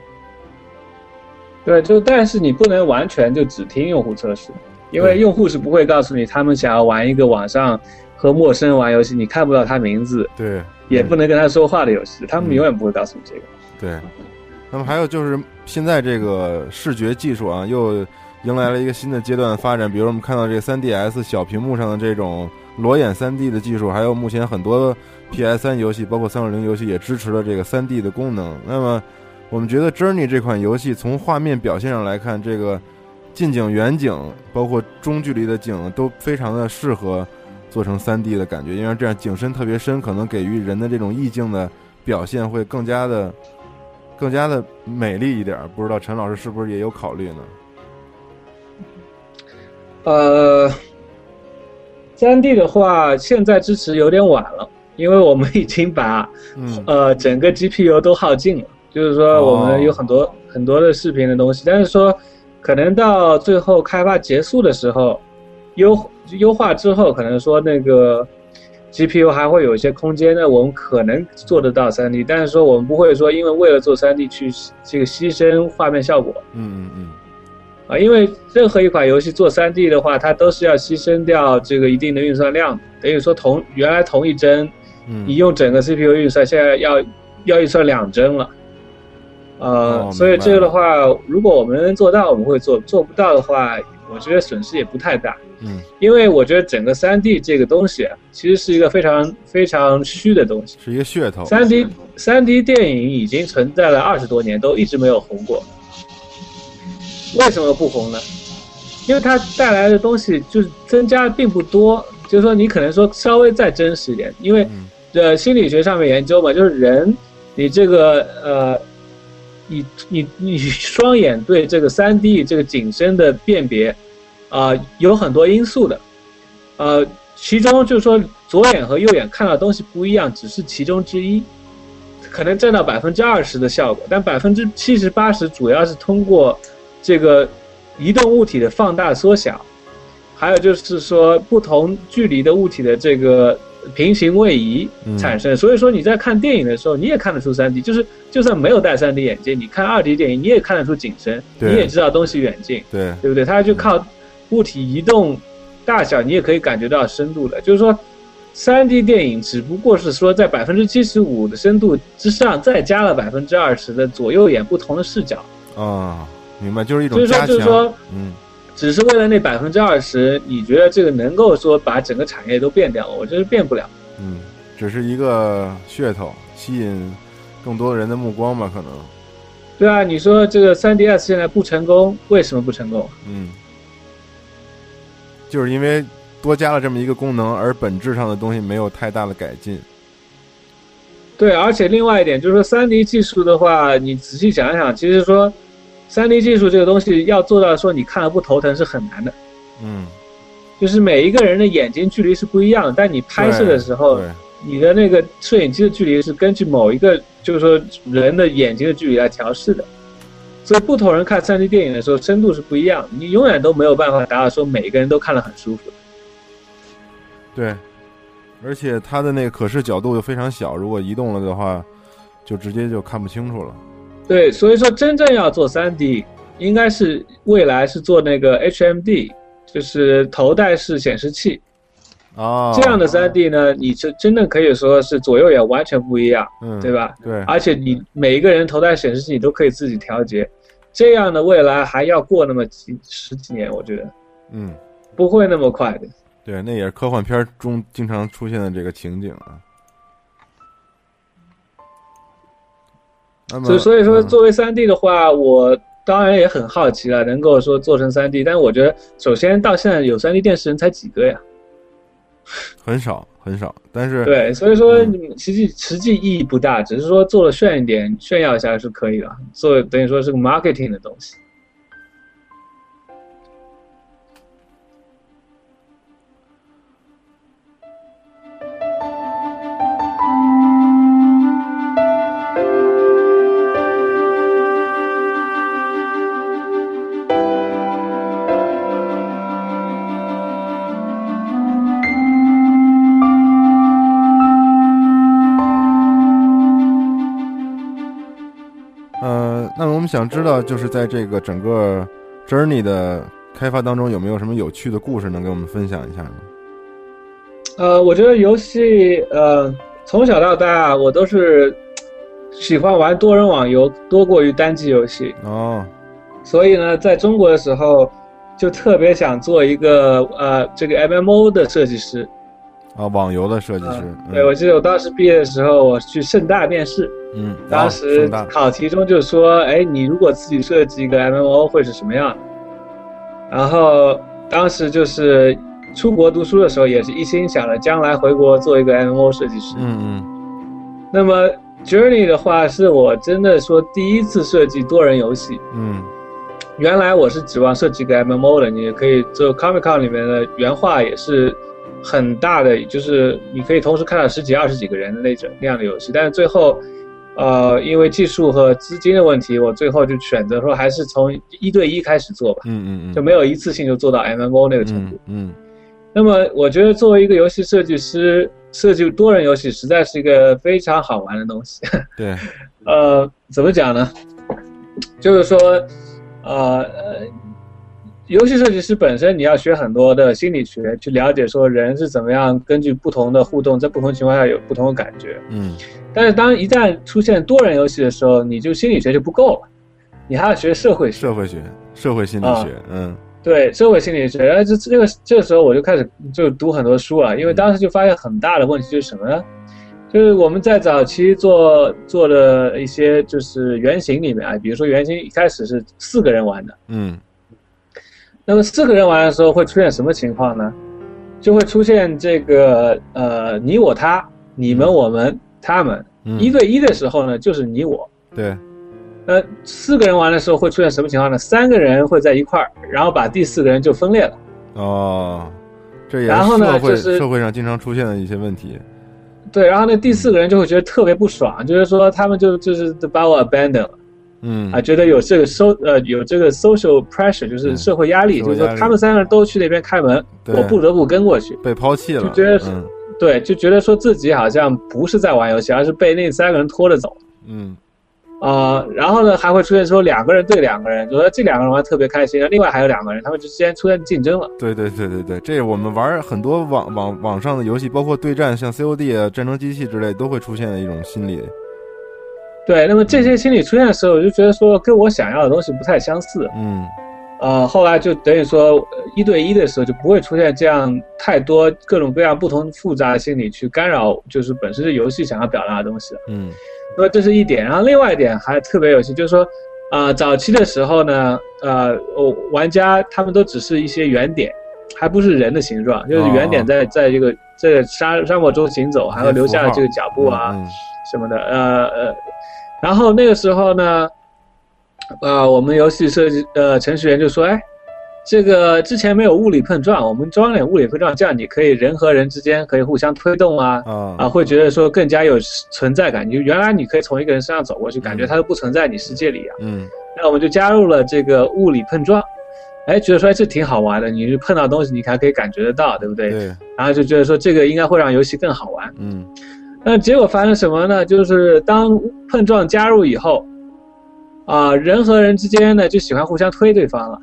对，但是你不能完全就只听用户测试，因为用户是不会告诉你他们想要玩一个网上和陌生人玩游戏，你看不到他名字， 对， 也不能跟他说话的游戏，他们永远不会告诉你这个。 对。那么还有就是现在这个视觉技术啊，又迎来了一个新的阶段的发展，比如我们看到这个 3DS 小屏幕上的这种裸眼 3D 的技术，还有目前很多 PS3 游戏包括360游戏也支持了这个 3D 的功能。那么我们觉得 Journey 这款游戏从画面表现上来看，这个近景、远景包括中距离的景都非常的适合做成 3D 的感觉，因为这样景深特别深，可能给予人的这种意境的表现会更加的美丽一点。不知道陈老师是不是也有考虑呢 ？3D 的话现在支持有点晚了，因为我们已经把整个 GPU 都耗尽了，就是说我们有很多的视频的东西，但是说可能到最后开发结束的时候，优化之后，可能说那个 GPU 还会有一些空间呢，我们可能做得到 3D， 但是说我们不会说因为了做 3D 去这个牺牲画面效果。因为任何一款游戏做 3D 的话，它都是要牺牲掉这个一定的运算量，等于说原来同一帧，你用整个 CPU 运算，现在要运算2帧了。所以这个的话，如果我们能做到，我们会做；做不到的话，我觉得损失也不太大。因为我觉得整个 3D 这个东西啊，其实是一个非常非常虚的东西， 是一个噱头。 3D 电影已经存在了20多年，都一直没有红过。为什么不红呢？因为它带来的东西就是增加并不多，就是说你可能说稍微再真实一点，因为心理学上面研究嘛，就是人你这个你双眼对这个 3D 这个景深的辨别有很多因素的，其中就是说左眼和右眼看到的东西不一样，只是其中之一，可能占到20%的效果，但70%、80%主要是通过这个移动物体的放大缩小，还有就是说不同距离的物体的这个平行位移产生。所以说你在看电影的时候，你也看得出 3D， 就是就算没有戴 3D 眼镜，你看2D 电影你也看得出景深，你也知道东西远近，对不对？它就靠物体移动大小，你也可以感觉到深度的。就是说 3D 电影只不过是说在75%的深度之上再加了20%的左右眼不同的视角。 明白，就是一种加强。 就是说，只是为了那20%，你觉得这个能够说把整个产业都变掉？我觉得变不了。 只是一个噱头，吸引更多的人的目光吧，可能。 对啊，你说这个 3DS 现在不成功，为什么不成功？ 就是因为多加了这么一个功能，而本质上的东西没有太大的改进。 对，而且另外一点就是说 3D 技术的话，你仔细想一想，其实说3D 技术这个东西要做到说你看了不头疼是很难的。就是每一个人的眼睛距离是不一样的，但你拍摄的时候，你的那个摄影机的距离是根据某一个就是说人的眼睛的距离来调试的，所以不同人看 3D 电影的时候深度是不一样，你永远都没有办法达到说每个人都看得很舒服。 对，而且它的那个可视角度又非常小，如果移动了的话就直接就看不清楚了。 对，所以说真正要做 3D 应该是未来是做那个 HMD， 就是头戴式显示器。这样的 3D 呢，你就真的可以说是左右眼完全不一样，对吧？ 对， 而且你每一个人头戴显示器你都可以自己调节，这样的未来还要过那么十几年，我觉得，不会那么快的。 对，那也是科幻片中经常出现的这个情景啊。 所以说，作为 3D 的话，我当然也很好奇了，能够说做成 3D， 但我觉得首先到现在有 3D 电视人才几个呀？ 很少很少，但是对，所以说实际意义不大，只是说做了炫一点，炫耀一下是可以的，做等于说是个 marketing 的东西。 那我们想知道，就是在这个整个 Journey 的开发当中，有没有什么有趣的故事能跟我们分享一下呢？ 我觉得游戏从小到大我都是喜欢玩多人网游多过于单机游戏。所以呢，在中国的时候就特别想做一个这个 MMO 的设计师。 网游的设计师。 对，我记得我当时毕业的时候，我去盛大面试。当时考题中就说，你如果自己设计一个 MMO 会是什么样的？然后当时就是出国读书的时候，也是一心想着将来回国做一个 MMO 设计师。那么 Journey 的话，是我真的说第一次设计多人游戏。原来我是指望设计一个 MMO 的，你也可以做 Comic-Con 里面的原画也是很大的，就是你可以同时看到10几20几个人的那样的游戏，但是最后因为技术和资金的问题，我最后就选择说还是从1对1开始做吧，就没有一次性就做到 MMO 那个程度。那么我觉得作为一个游戏设计师，设计多人游戏实在是一个非常好玩的东西。 对， 怎么讲呢？就是说，游戏设计师本身你要学很多的心理学，去了解说人是怎么样根据不同的互动，在不同情况下有不同的感觉。但是当一旦出现多人游戏的时候，你就心理学就不够了，你还要学社会心理学。对，社会心理学。然后这个时候我就开始就读很多书了，因为当时就发现很大的问题就是什么呢？就是我们在早期做的一些就是原型里面啊，比如说原型一开始是4个人玩的，那么4个人玩的时候会出现什么情况呢？就会出现这个你我他、你们我们他们，1对1的时候呢就是你我。 对。 4个人玩的时候会出现什么情况呢 ？3 个人会在一块儿，然后把第4个人就分裂了。 这也是社会上经常出现的一些问题。 对，然后那第4个人就会觉得特别不爽，就是说他们就是把我 abandon 了。觉得有这个social pressure， 就是社会压力，就是说他们3个人都去那边开门，我不得不跟过去， 被抛弃了， 就觉得对，就觉得说自己好像不是在玩游戏，而是被那3个人拖着走。然后呢还会出现说2个人对2个人，就说这2个人玩特别开心，另外还有2个人他们之间出现竞争了。对， 这我们玩很多网上的游戏，包括对战，像 COD 啊、战争机器之类，都会出现的一种心理。 对，那么这些心理出现的时候，我就觉得说跟我想要的东西不太相似。后来就等于说1对1的时候就不会出现这样太多各种各样不同复杂的心理去干扰，就是本身是游戏想要表达的东西了。那么这是一点，然后另外一点还特别有趣，就是说，早期的时候呢，玩家他们都只是一些圆点，还不是人的形状，就是圆点在这个沙漠中行走，还会留下这个脚步啊什么的，然后那个时候呢，我们游戏设计程序员就说，哎，这个之前没有物理碰撞，我们装点物理碰撞，这样你可以人和人之间可以互相推动会觉得说更加有存在感。你原来你可以从一个人身上走过去，感觉他都不存在你世界里那我们就加入了这个物理碰撞，觉得说这挺好玩的，你碰到东西你还可以感觉得到，对不对？ 对。 然后就觉得说这个应该会让游戏更好玩。那结果发生什么呢？就是当碰撞加入以后，人和人之间呢就喜欢互相推对方了。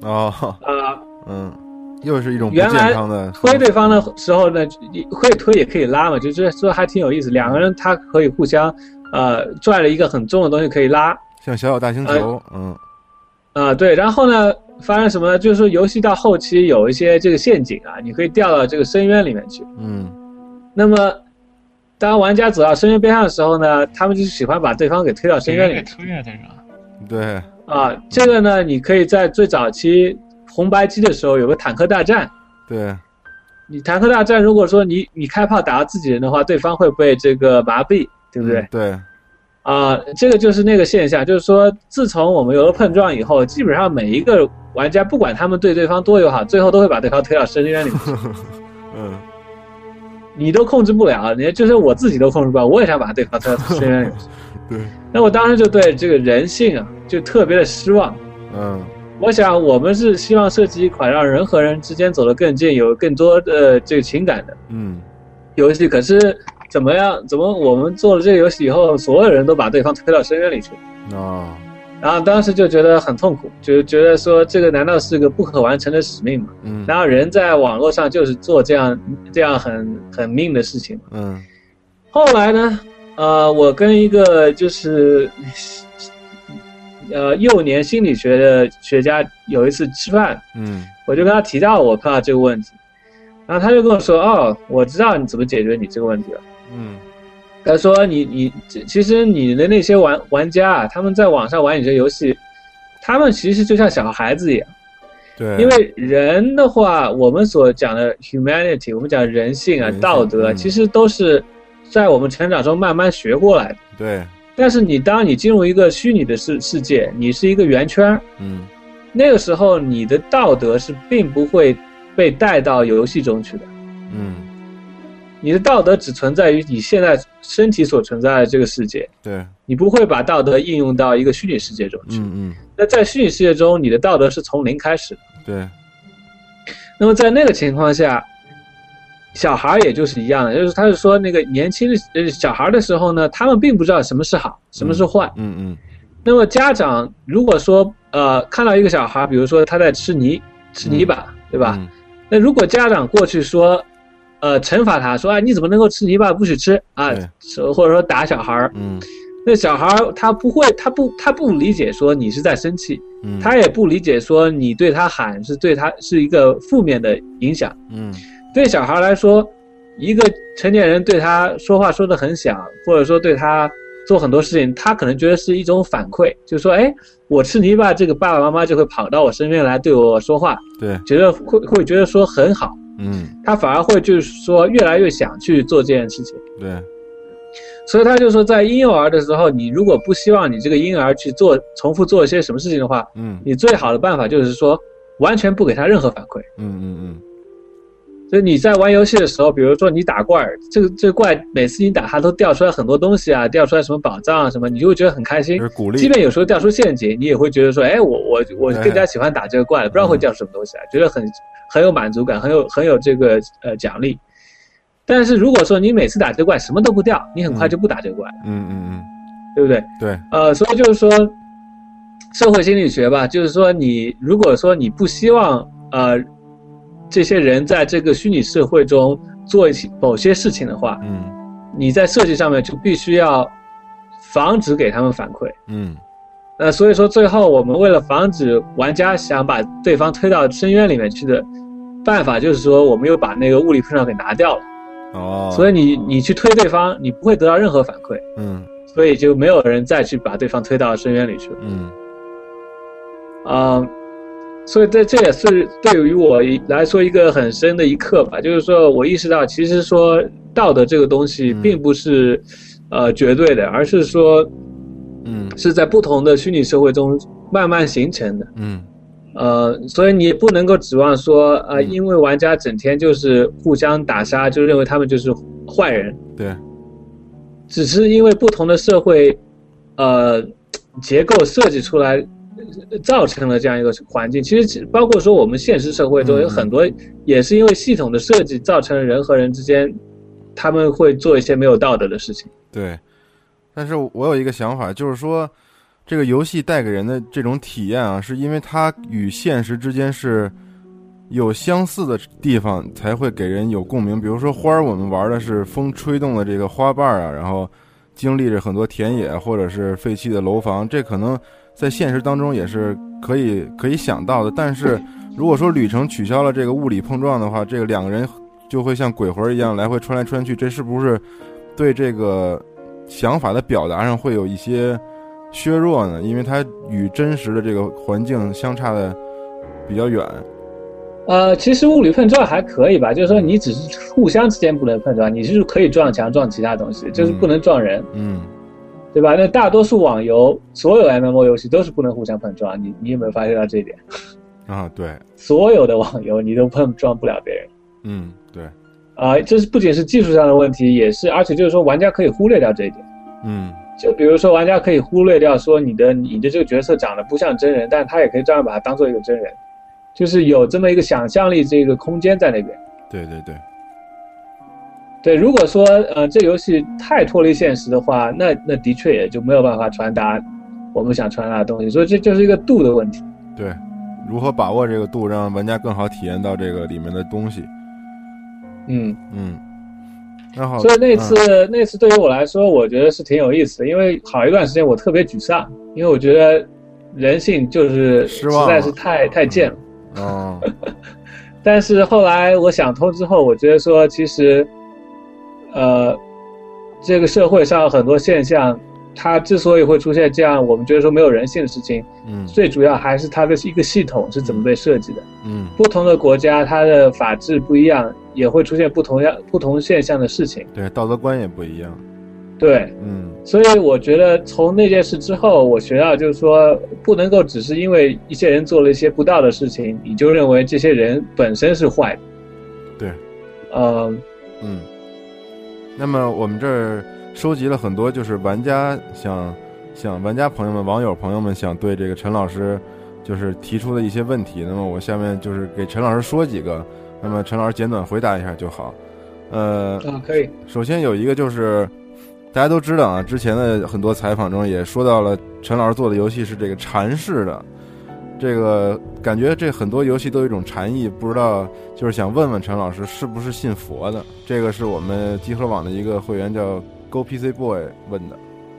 又是一种不健康的。 原来推对方的时候呢，会推也可以拉嘛，就是说还挺有意思。2个人他可以互相拽了一个很重的东西可以拉， 像小大星球。 对。然后呢，发生什么呢？就是说游戏到后期有一些这个陷阱你可以掉到这个深渊里面去。那么当玩家走到深渊边上的时候呢，他们就喜欢把对方给推到深渊里面去。 对。 这个呢，你可以在最早期红白机的时候有个坦克大战。 对。 你坦克大战，如果说你开炮打到自己人的话，对方会被这个麻痹，对不对？ 对。 这个就是那个现象，就是说自从我们有了碰撞以后，基本上每一个玩家不管他们对对方多友好，最后都会把对方推到深渊里面去。你都控制不了，就是我自己都控制不了，我也想把对方推到深渊里面去。 对。 那我当时就对这个人性就特别的失望。我想我们是希望设计一款让人和人之间走得更近，有更多的这个情感的游戏，可是怎么我们做了这个游戏以后，所有人都把对方推到深渊里去了。然后当时就觉得很痛苦，就觉得说这个难道是个不可完成的使命吗？然后人在网络上就是做这样很命的事情嘛。后来呢，我跟一个就是幼年心理学的学家有一次吃饭，我就跟他提到我碰到这个问题，然后他就跟我说，我知道你怎么解决你这个问题了。他说你其实你的那些玩家他们在网上玩你这游戏，他们其实就像小孩子一样。 对。 因为人的话，我们所讲的 humanity， 我们讲人性道德，其实都是在我们成长中慢慢学过来的。 对。 但是当你进入一个虚拟的世界，你是一个圆圈，那个时候你的道德是并不会被带到游戏中去的。 你的道德只存在于你现在身体所存在的这个世界， 对， 你不会把道德应用到一个虚拟世界中去。那在虚拟世界中，你的道德是从零开始的。 对。 那么在那个情况下，小孩也就是一样的，就是他是说那个年轻的小孩的时候呢，他们并不知道什么是好，什么是坏。那么家长如果说看到一个小孩，比如说他在吃泥巴，对吧？那如果家长过去说惩罚他说你怎么能够吃泥巴，不许吃啊，或者说打小孩，那小孩他不理解说你是在生气，他也不理解说你对他喊是对他是一个负面的影响。对小孩来说，一个成年人对他说话说得很响，或者说对他做很多事情，他可能觉得是一种反馈，就是说我吃泥巴，这个爸爸妈妈就会跑到我身边来对我说话，对，觉得会觉得说很好，他反而会就是说越来越想去做这件事情。 对， 所以他就说，在婴幼儿的时候，你如果不希望你这个婴儿去重复做一些什么事情的话，你最好的办法就是说完全不给他任何反馈。所以你在玩游戏的时候，比如说你打怪，这个怪每次你打它都掉出来很多东西啊，掉出来什么宝藏啊什么，你就会觉得很开心。鼓励。即便有时候掉出陷阱，你也会觉得说，我更加喜欢打这个怪了，不知道会掉出什么东西来，觉得很有满足感，很有这个奖励。但是如果说你每次打这个怪什么都不掉，你很快就不打这个怪了。对不对？ 对。 所以就是说，社会心理学吧，就是说你如果说你不希望这些人在这个虚拟社会中做某些事情的话，你在设计上面就必须要防止给他们反馈。所以说最后我们为了防止玩家想把对方推到深渊里面去的办法，就是说我们又把那个物理碰撞给拿掉了。所以你去推对方，你不会得到任何反馈。所以就没有人再去把对方推到深渊里去了。所以这也是对于我来说一个很深的一课吧，就是说我意识到其实说道德这个东西并不是绝对的，而是说是在不同的虚拟社会中慢慢形成的。所以你也不能够指望说因为玩家整天就是互相打杀就认为他们就是坏人。 对， 只是因为不同的社会结构设计出来造成了这样一个环境。其实包括说我们现实社会中有很多也是因为系统的设计造成了人和人之间他们会做一些没有道德的事情。 对，但是我有一个想法，就是说这个游戏带给人的这种体验啊，是因为它与现实之间是有相似的地方才会给人有共鸣。比如说花儿，我们玩的是风吹动的这个花瓣啊，然后经历着很多田野或者是废弃的楼房，这可能在现实当中也是可以想到的。但是如果说旅程取消了这个物理碰撞的话，这个两个人就会像鬼魂一样来回穿来穿去，这是不是对这个想法的表达上会有一些削弱呢？因为它与真实的这个环境相差的比较远。 其实物理碰撞还可以吧，就是说你只是互相之间不能碰撞，你是可以撞墙撞其他东西，就是不能撞人。对吧？那大多数网游，所有 MMO 游戏都是不能互相碰撞，你有没有发现到这一点？ 对， 所有的网游你都碰撞不了别人。 对。 这是不仅是技术上的问题，也是，而且就是说玩家可以忽略掉这一点。就比如说玩家可以忽略掉说你的这个角色长得不像真人，但他也可以照样把它当做一个真人，就是有这么一个想象力这个空间在那边。对，如果说这游戏太脱离现实的话，那的确也就没有办法传达我们想传达的东西，所以这就是一个度的问题。 对，如何把握这个度，让玩家更好体验到这个里面的东西。那好。 所以那次对于我来说，我觉得是挺有意思的，因为好一段时间我特别沮丧，因为我觉得人性就是实在是太贱了。但是后来我想通之后，我觉得说其实这个社会上很多现象，它之所以会出现这样我们觉得说没有人性的事情，最主要还是它的一个系统是怎么被设计的。不同的国家它的法制不一样，也会出现不同现象的事情。 对，道德观也不一样。 对，所以我觉得从那件事之后，我学到就是说，不能够只是因为一些人做了一些不道的事情，你就认为这些人本身是坏的。 对， 那么我们这儿收集了很多，就是玩家玩家朋友们、网友朋友们想对这个陈老师就是提出的一些问题。那么我下面就是给陈老师说几个，那么陈老师简短回答一下就好。 可以。 首先有一个就是大家都知道啊，之前的很多采访中也说到了陈老师做的游戏是这个禅式的，这个感觉这很多游戏都有一种禅意，不知道就是想问问陈老师是不是信佛的。这个是我们集合网的一个会员叫 GoPCBoy 问的。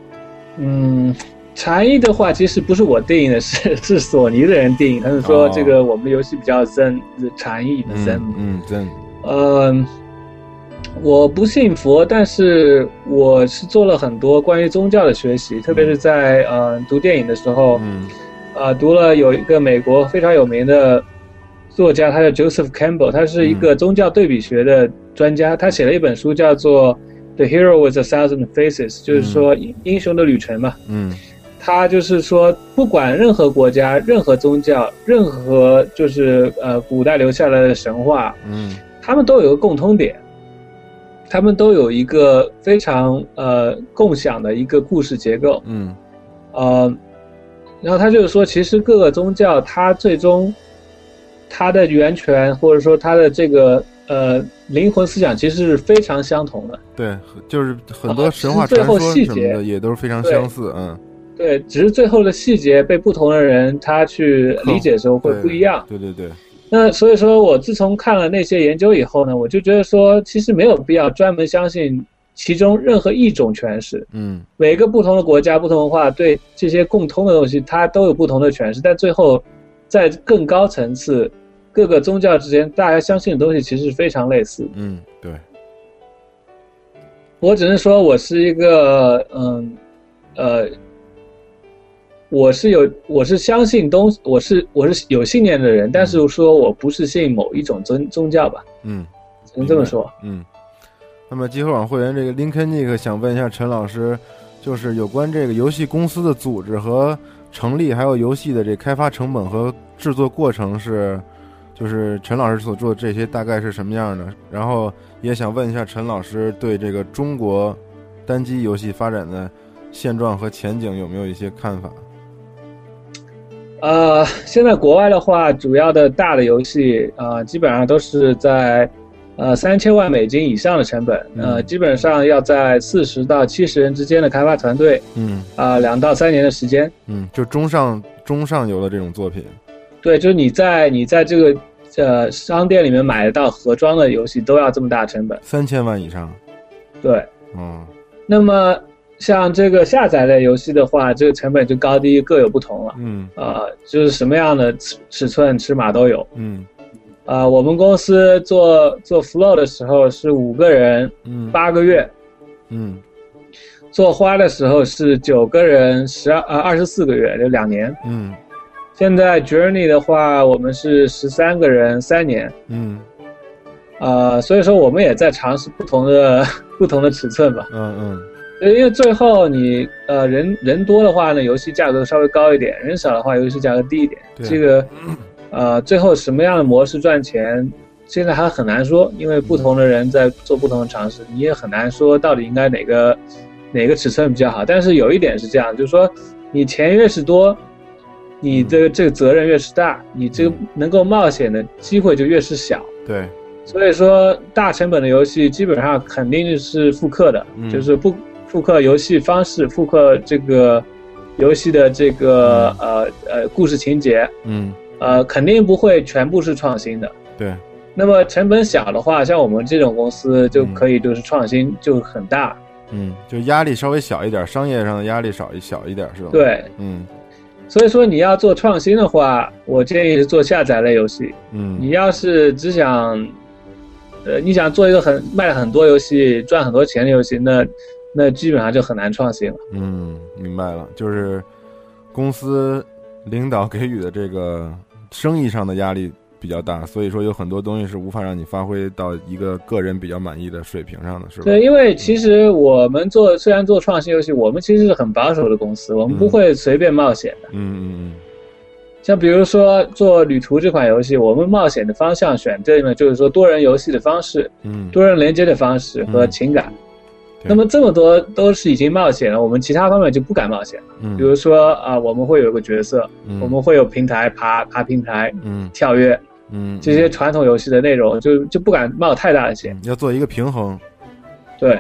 禅意的话其实不是我定义的，是索尼的人定义，他是说这个我们游戏比较zen，禅意的zen。zen。我不信佛，但是我是做了很多关于宗教的学习，特别是在读电影的时候，读了有一个美国非常有名的作家，他叫 Joseph Campbell， 他是一个宗教对比学的专家，他写了一本书叫做 The Hero with a Thousand Faces， 就是说英雄的旅程嘛。他就是说不管任何国家、任何宗教、任何就是古代留下来的神话，他们都有个共通点，他们都有一个非常共享的一个故事结构。然后他就是说其实各个宗教它最终它的源泉或者说它的这个灵魂思想其实是非常相同的。 对，就是很多神话传说什么的也都是非常相似。 对，只是最后的细节被不同的人他去理解的时候会不一样。 对。 那所以说我自从看了那些研究以后呢，我就觉得说其实没有必要专门相信其中任何一种诠释。每个不同的国家、不同文化对这些共通的东西它都有不同的诠释，但最后在更高层次各个宗教之间大家相信的东西其实是非常类似。 对。 我只能说我是一个我是相信我是有信念的人，但是说我不是信某一种宗教吧。只能这么说。 那么集合网会员这个 Lincoln Nick 想问一下陈老师，就是有关这个游戏公司的组织和成立，还有游戏的这开发成本和制作过程就是陈老师所做的这些大概是什么样的？然后也想问一下陈老师对这个中国单机游戏发展的现状和前景有没有一些看法？ 现在国外的话，主要的大的游戏基本上都是在$3000万以上的成本，基本上要在40到70人之间的开发团队，2到3年的时间， 就中上游的这种作品。 对，就是你在这个商店里面买得到盒装的游戏都要这么大成本 ，3000万以上。 对，那么像这个下载类游戏的话，这个成本就高低各有不同了。就是什么样的尺寸尺码都有。我们公司做 Flow 的时候是5个人，8个月。做花的时候是9个人，24个月，就2年。现在 Journey 的话，我们是13个人，3年。所以说我们也在尝试不同的尺寸吧。因为最后你人多的话呢，游戏价格稍微高一点；人少的话，游戏价格低一点。这个最后什么样的模式赚钱，现在还很难说，因为不同的人在做不同的尝试，你也很难说到底应该哪个尺寸比较好。但是有一点是这样，就是说你钱越是多，你这个责任越是大，你这个能够冒险的机会就越是小。 对。 所以说大成本的游戏基本上肯定是复刻的，就是不复刻游戏方式，复刻这个游戏的这个故事情节，肯定不会全部是创新的。 对。 那么成本小的话，像我们这种公司就可以就是创新就很大。 就压力稍微小一点，商业上的压力小一点，是吧？ 对。所以说你要做创新的话，我建议是做下载类游戏。你要是只想你想做一个卖很多游戏赚很多钱的游戏，那基本上就很难创新了。 明白了，就是公司领导给予的这个生意上的压力比较大，所以说有很多东西是无法让你发挥到一个个人比较满意的水平上的，是吧？ 对，因为其实我们虽然做创新游戏，我们其实是很保守的公司，我们不会随便冒险的。像比如说做旅途这款游戏，我们冒险的方向选对呢，就是说多人游戏的方式，多人连接的方式和情感。 那么这么多都是已经冒险了，我们其他方面就不敢冒险了。比如说我们会有一个角色，我们会有平台爬平台，跳跃，这些传统游戏的内容就不敢冒太大的险， 要做一个平衡。 对，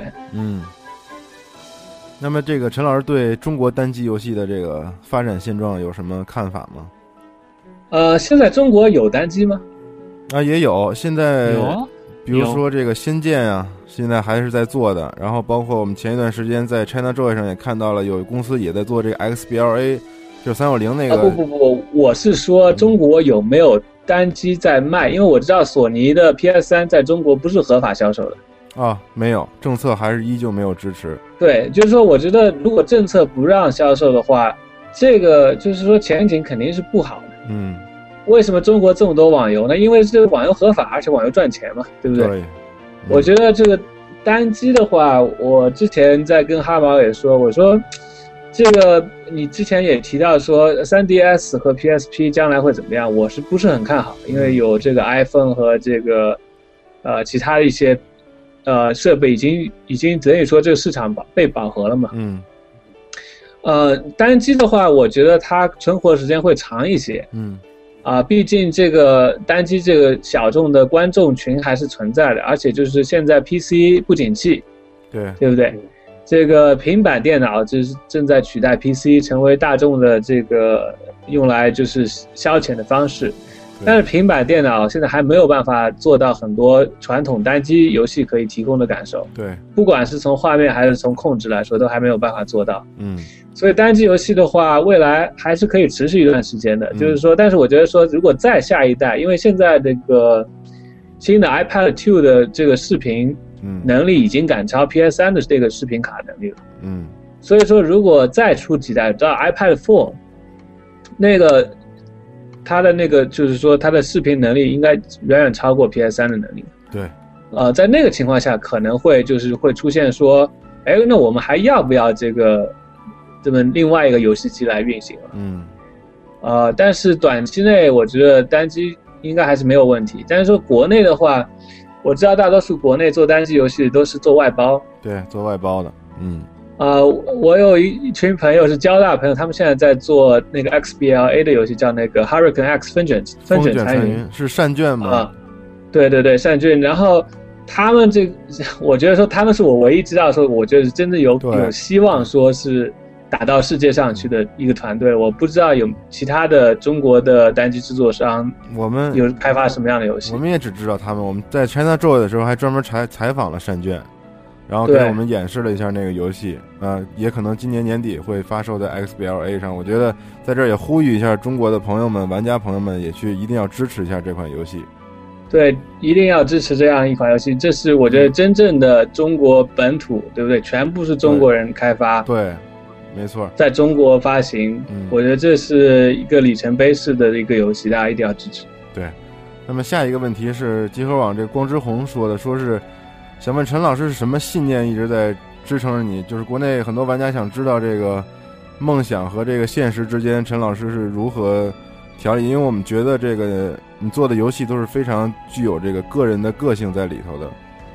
那么这个陈老师对中国单机游戏的这个发展现状有什么看法吗？ 现在中国有单机吗？ 也有，现在有， 比如说这个《仙剑》啊，现在还是在做的。然后包括我们前一段时间在 ChinaJoy 上也看到了，有公司也在做这个 XBLA， 就是360那个。 不，我是说中国有没有单机在卖？因为我知道索尼的 PS3 在中国不是合法销售的。 没有，政策还是依旧没有支持。 对，就是说，我觉得如果政策不让销售的话，这个就是说前景肯定是不好的。为什么中国这么多网游呢？因为这个网游合法，而且网游赚钱嘛，对不对？ 对。 我觉得这个单机的话，我之前在跟哈毛也说，我说这个你之前也提到说 3DS 和 PSP 将来会怎么样，我是不是很看好？因为有这个 iPhone 和这个其他的一些设备已经等于说这个市场被饱和了嘛。单机的话，我觉得它存活时间会长一些。毕竟这个单机这个小众的观众群还是存在的，而且就是现在 PC 不景气，对不对？这个平板电脑就是正在取代 PC， 成为大众的这个用来就是消遣的方式。但是平板电脑现在还没有办法做到很多传统单机游戏可以提供的感受。 对， 不管是从画面还是从控制来说，都还没有办法做到。所以单机游戏的话，未来还是可以持续一段时间的。就是说，但是我觉得说，如果再下一代，因为现在这个新的 iPad 2的这个视频能力已经赶超 PS3 的这个视频卡能力了。所以说，如果再出几代，到 iPad 4，那个它的那个就是说它的视频能力应该远远超过 PS3 的能力。对，在那个情况下，可能会出现说，那我们还要不要这么另外一个游戏机来运行了？但是短期内我觉得单机应该还是没有问题。但是说国内的话，我知道大多数国内做单机游戏都是做外包。对，做外包的。我有一群朋友是交大朋友，他们现在在做那个 XBLA 的游戏，叫那个 Hurricane X 分卷残云，是善卷吗？对，善卷。然后他们我觉得说他们是我唯一知道说，我觉得是真的有希望说是打到世界上去的一个团队。我不知道有其他的中国的单机制作商，我们有开发什么样的游戏？我们也只知道他们。我们在 ChinaJoy 的时候还专门采访了善卷。然后给我们演示了一下那个游戏，也可能今年年底会发售在 XBLA 上。我觉得在这儿也呼吁一下中国的朋友们、玩家朋友们，也一定要支持一下这款游戏。对，一定要支持这样一款游戏，这是我觉得真正的中国本土，对不对？全部是中国人开发，对，没错，在中国发行，我觉得这是一个里程碑式的一个游戏，大家一定要支持。对，那么下一个问题是集合网这光之红说是。想问陈老师是什么信念一直在支撑着你？就是国内很多玩家想知道这个梦想和这个现实之间，陈老师是如何调理？因为我们觉得这个你做的游戏都是非常具有这个个人的个性在里头的。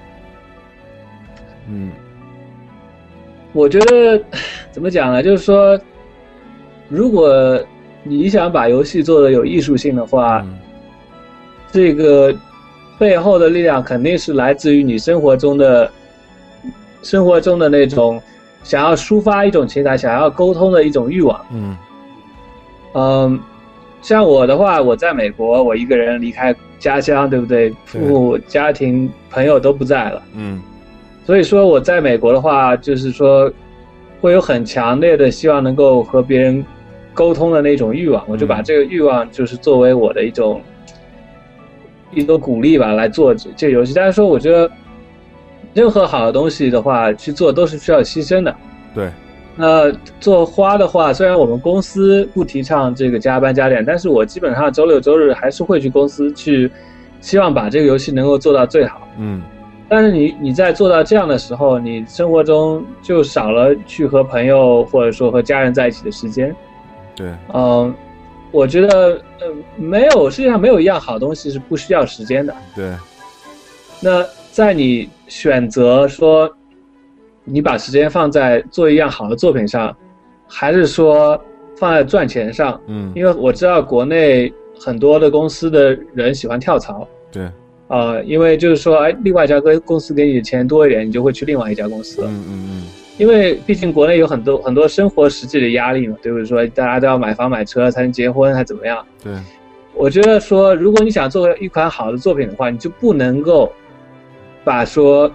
我觉得怎么讲呢？就是说，如果你想把游戏做的有艺术性的话，这个背后的力量肯定是来自于你生活中的那种想要抒发一种情感、想要沟通的一种欲望。像我的话，我在美国，我一个人离开家乡，对不对？父母、家庭、朋友都不在了。所以说我在美国的话，就是说会有很强烈的希望能够和别人沟通的那种欲望，我就把这个欲望就是作为我的一种鼓励吧，来做这个游戏。但是说我觉得任何好的东西的话去做都是需要牺牲的。对，做花的话，虽然我们公司不提倡这个加班加点，但是我基本上周六周日还是会去公司去，希望把这个游戏能够做到最好。但是你在做到这样的时候，你生活中就少了去和朋友或者说和家人在一起的时间。对，我觉得世界上没有一样好东西是不需要时间的。对，那在你选择说你把时间放在做一样好的作品上，还是说放在赚钱上？因为我知道国内很多的公司的人喜欢跳槽， 对， 因为就是说，另外一家公司给你的钱多一点，你就会去另外一家公司了。因为毕竟国内有很多生活实际的压力嘛，对不对？说大家都要买房买车才能结婚，还怎么样？ 对， 我觉得说，如果你想做一款好的作品的话，你就不能够把说，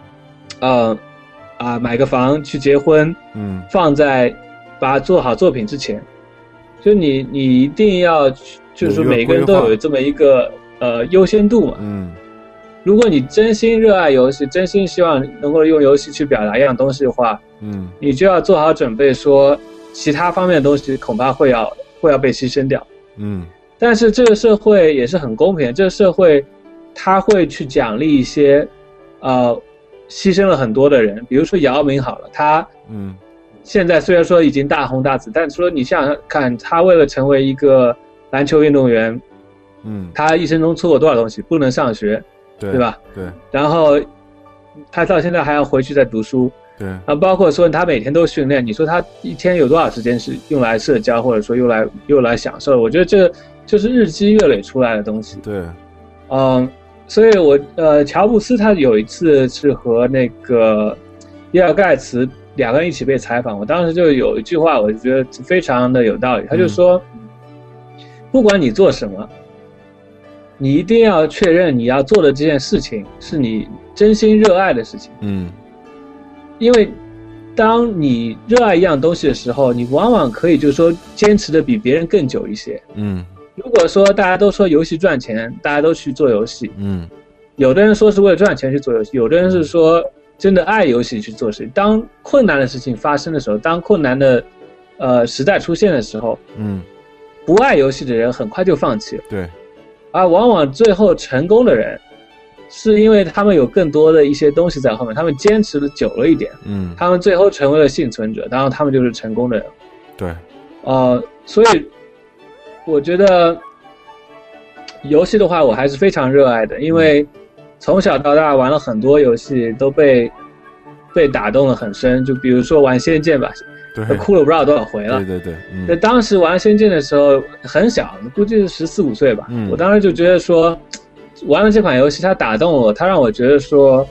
买个房去结婚，放在把做好作品之前，就你一定要，就是说每个人都有这么一个优先度嘛。如果你真心热爱游戏，真心希望能够用游戏去表达一样东西的话，你就要做好准备，说其他方面的东西恐怕会要被牺牲掉。但是这个社会也是很公平的，这个社会它会去奖励一些牺牲了很多的人，比如说姚明好了，他现在虽然说已经大红大紫，但是说你想想看，他为了成为一个篮球运动员，他一生中错过多少东西，不能上学，对吧？对。然后他到现在还要回去再读书，对。包括说他每天都训练，你说他一天有多少时间是用来社交，或者说用来享受？我觉得这就是日积月累出来的东西。对。所以乔布斯他有一次是和那个比尔盖茨两个人一起被采访，我当时就有一句话，我觉得非常的有道理，他就说，不管你做什么，你一定要确认你要做的这件事情是你真心热爱的事情。因为当你热爱一样东西的时候，你往往可以就是说坚持的比别人更久一些。如果说大家都说游戏赚钱，大家都去做游戏，有的人说是为了赚钱去做游戏，有的人是说真的爱游戏去做事情。当困难的事情发生的时候，当困难的时代出现的时候，不爱游戏的人很快就放弃了。对，而往往最后成功的人，是因为他们有更多的一些东西在后面，他们坚持的久了一点，他们最后成为了幸存者，然后他们就是成功的人。对，所以我觉得游戏的话，我还是非常热爱的，因为从小到大玩了很多游戏，都被打动了很深。就比如说玩《仙剑》吧，哭了不知道多少回了。对，当时玩《仙剑》的时候很小，估计是14、15岁吧。我当时就觉得说，玩了这款游戏，它打动我，它让我觉得说，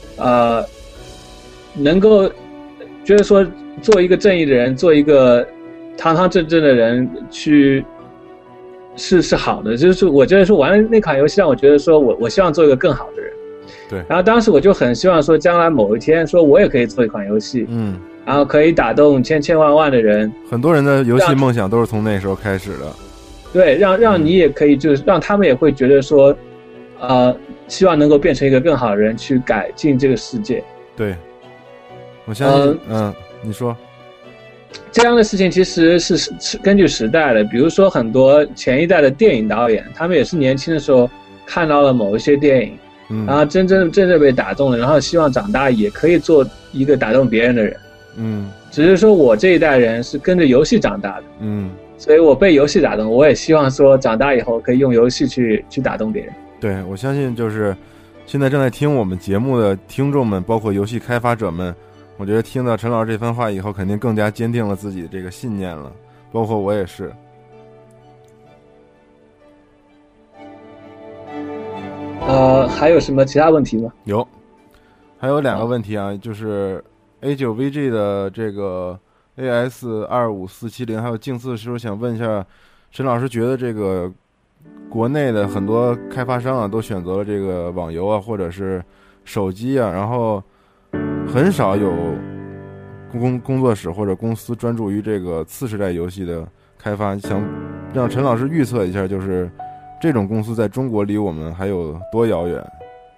能够觉得说做一个正义的人，做一个堂堂正正的人是好的。就是我觉得说玩了那款游戏让我觉得说我希望做一个更好的人。对。然后当时我就很希望说将来某一天说我也可以做一款游戏，然后可以打动千万的人。很多人的游戏梦想都是从那时候开始的。对，让你也可以，就是让他们也会觉得说，希望能够变成一个更好的人，去改进这个世界。对，我相信，你说。这样的事情其实是根据时代的，比如说很多前一代的电影导演，他们也是年轻的时候看到了某一些电影，然后真正被打动了，然后希望长大也可以做一个打动别人的人。只是说我这一代人是跟着游戏长大的，所以我被游戏打动，我也希望说长大以后可以用游戏去打动别人。对，我相信就是现在正在听我们节目的听众们，包括游戏开发者们，我觉得听到陈老师这番话以后，肯定更加坚定了自己的这个信念了，包括我也是。还有什么其他问题吗？有，还有2个问题啊，就是 A9VG 的这个 AS25470，还有竞四时候想问一下陈老师，觉得这个国内的很多开发商啊，都选择了这个网游啊，或者是手机啊，然后很少有工作室或者公司专注于这个次世代游戏的开发。想让陈老师预测一下，就是这种公司在中国离我们还有多遥远？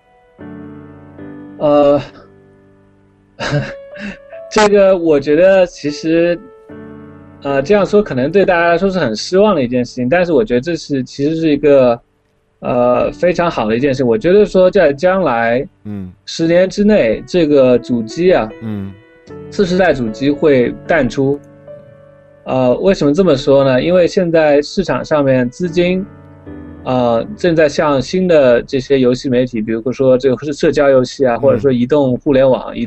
这个我觉得其实这样说可能对大家来说是很失望的一件事情，但是我觉得这其实是一个非常好的一件事。我觉得说在将来10年之内，这个主机啊次世代主机会淡出。为什么这么说呢？因为现在市场上面资金正在向新的这些游戏媒体，比如说这个是社交游戏啊，或者说移动互联网、移动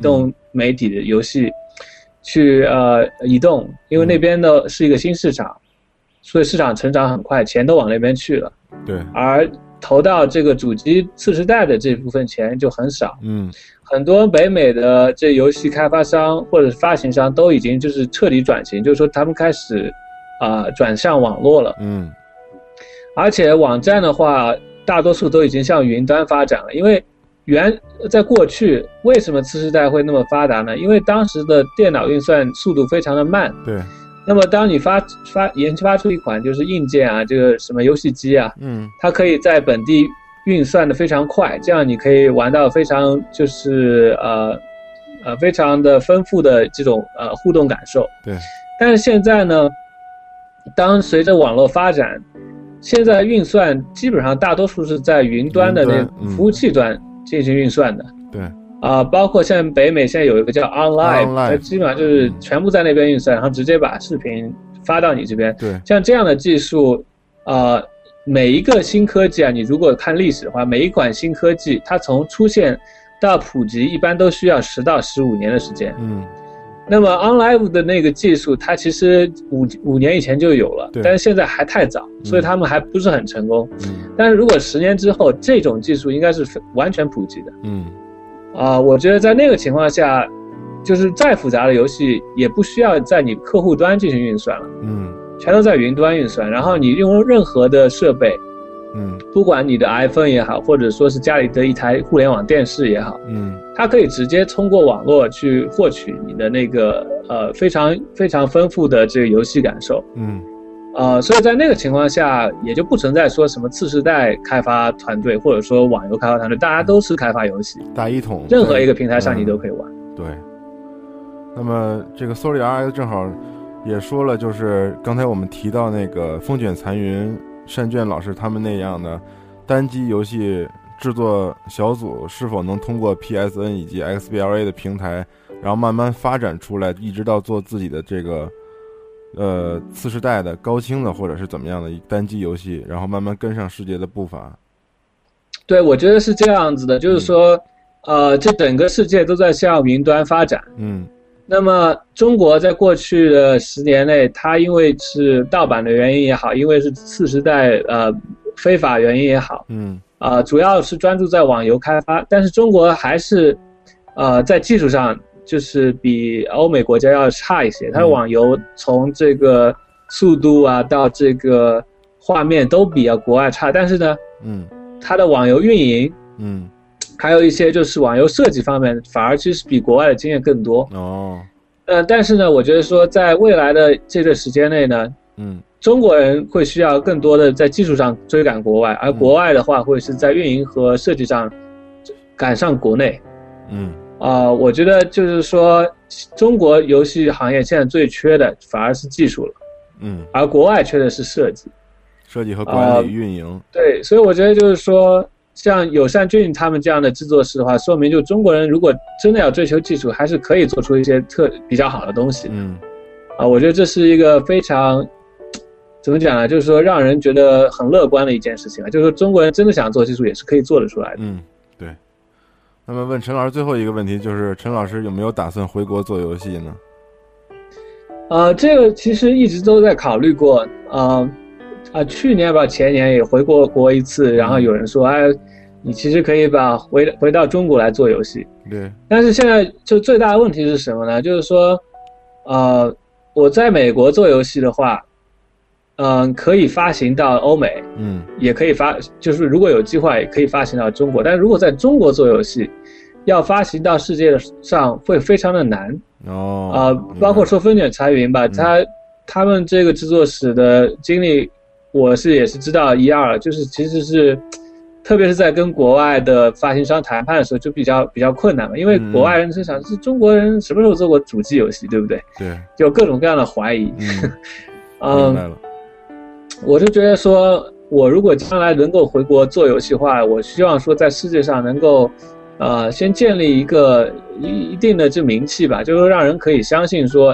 媒体的游戏去移动，因为那边的是一个新市场，所以市场成长很快，钱都往那边去了。 对， 而投到这个主机次世代的这部分钱就很少。很多北美的这游戏开发商或者发行商都已经就是彻底转型，就是说他们开始转向网络了。而且网站的话大多数都已经向云端发展了，因为在过去为什么次世代会那么发达呢？因为当时的电脑运算速度非常的慢。 对。 那么当你研发出一款就是硬件啊，这个什么游戏机啊，它可以在本地运算的非常快，这样你可以玩到非常就是非常的丰富的这种互动感受。 对。 但是现在呢，当随着网络发展，现在运算基本上大多数是在云端的那服务器端进行运算的。 对。 包括像北美现在有一个叫 OnLive， 基本上就是全部在那边运算，然后直接把视频发到你这边。 对。像这样的技术，每一个新科技啊，你如果看历史的话，每一款新科技它从出现到普及一般都需要10到15年的时间。那么 OnLive 的那个技术它其实五年以前就有了，但是现在还太早，所以他们还不是很成功。但是如果10年之后这种技术应该是完全普及的。我觉得在那个情况下，就是再复杂的游戏也不需要在你客户端进行运算了，全都在云端运算，然后你用任何的设备，不管你的 iPhone 也好，或者说是家里的一台互联网电视也好，它可以直接通过网络去获取你的那个非常非常丰富的这个游戏感受。所以在那个情况下也就不存在说什么次世代开发团队或者说网游开发团队，大家都是开发游戏， 大一统， 任何一个平台上你都可以玩。 对。那么这个 SolarRx 正好也说了，就是刚才我们提到那个风卷残云、单卷老师他们那样的单机游戏制作小组是否能通过 PSN 以及 XBLA 的平台，然后慢慢发展出来，一直到做自己的这个次世代的高清的或者是怎么样的单机游戏，然后慢慢跟上世界的步伐。 对，我觉得是这样子的，就是说这整个世界都在向云端发展。那么中国在过去的10年内，它因为是盗版的原因也好，因为是次世代非法原因也好，主要是专注在网游开发，但是中国还是在技术上就是比欧美国家要差一些，它的网游从这个速度啊到这个画面都比国外差，但是呢，它的网游运营，还有一些就是网游设计方面，反而其实比国外的经验更多。但是呢，我觉得说在未来的这段时间内呢，中国人会需要更多的在技术上追赶国外，而国外的话会是在运营和设计上赶上国内。我觉得就是说，中国游戏行业现在最缺的反而是技术了，而国外缺的是设计和管理、运营。 对，所以我觉得就是说，像友善俊他们这样的制作室的话，说明就中国人如果真的要追求技术，还是可以做出一些比较好的东西。我觉得这是一个非常怎么讲呢？就是说让人觉得很乐观的一件事情啊，就是说中国人真的想做技术也是可以做得出来的。 对。那么问陈老师最后一个问题，就是陈老师有没有打算回国做游戏呢？ 这个其实一直都在考虑过。去年吧，前年也回过国一次，然后有人说，你其实可以回到中国来做游戏。 对。 但是现在就最大的问题是什么呢？就是说，我在美国做游戏的话，可以发行到欧美，也可以就是如果有计划也可以发行到中国，但如果在中国做游戏，要发行到世界上会非常的难。包括说风卷残云吧，他们这个制作室的经历，我也是知道一二，就是其实是，特别是在跟国外的发行商谈判的时候就比较困难嘛，因为国外人是想是中国人什么时候做过主机游戏，对不对？ 对， 就各种各样的怀疑。 明白了。 我就觉得说，我如果将来能够回国做游戏的话，我希望说在世界上能够，先建立一个一定的这名气吧，就是让人可以相信说，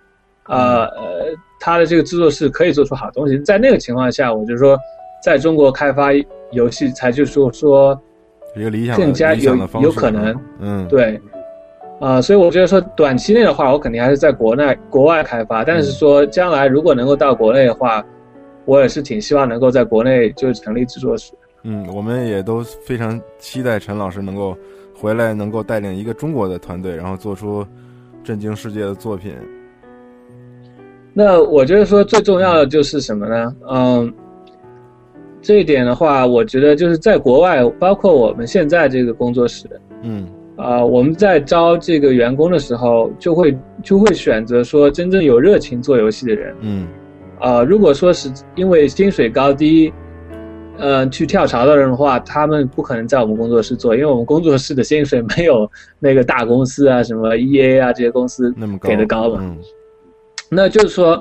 他的这个制作室可以做出好东西。在那个情况下，我就说，在中国开发游戏才就是说一个理想更加有可能。对。 所以我觉得说短期内的话，我肯定还是在国外开发，但是说将来如果能够到国内的话，我也是挺希望能够在国内就成立制作室。 我们也都非常期待陈老师能够回来，能够带领一个中国的团队，然后做出震惊世界的作品。 那我觉得说最重要的就是什么呢？这一点的话，我觉得就是在国外，包括我们现在这个工作室，我们在招这个员工的时候，就会选择说真正有热情做游戏的人。如果说是因为薪水高低，去跳槽的人的话，他们不可能在我们工作室做，因为我们工作室的薪水没有那个大公司啊，什么 EA 啊这些公司给的高嘛。那就是说，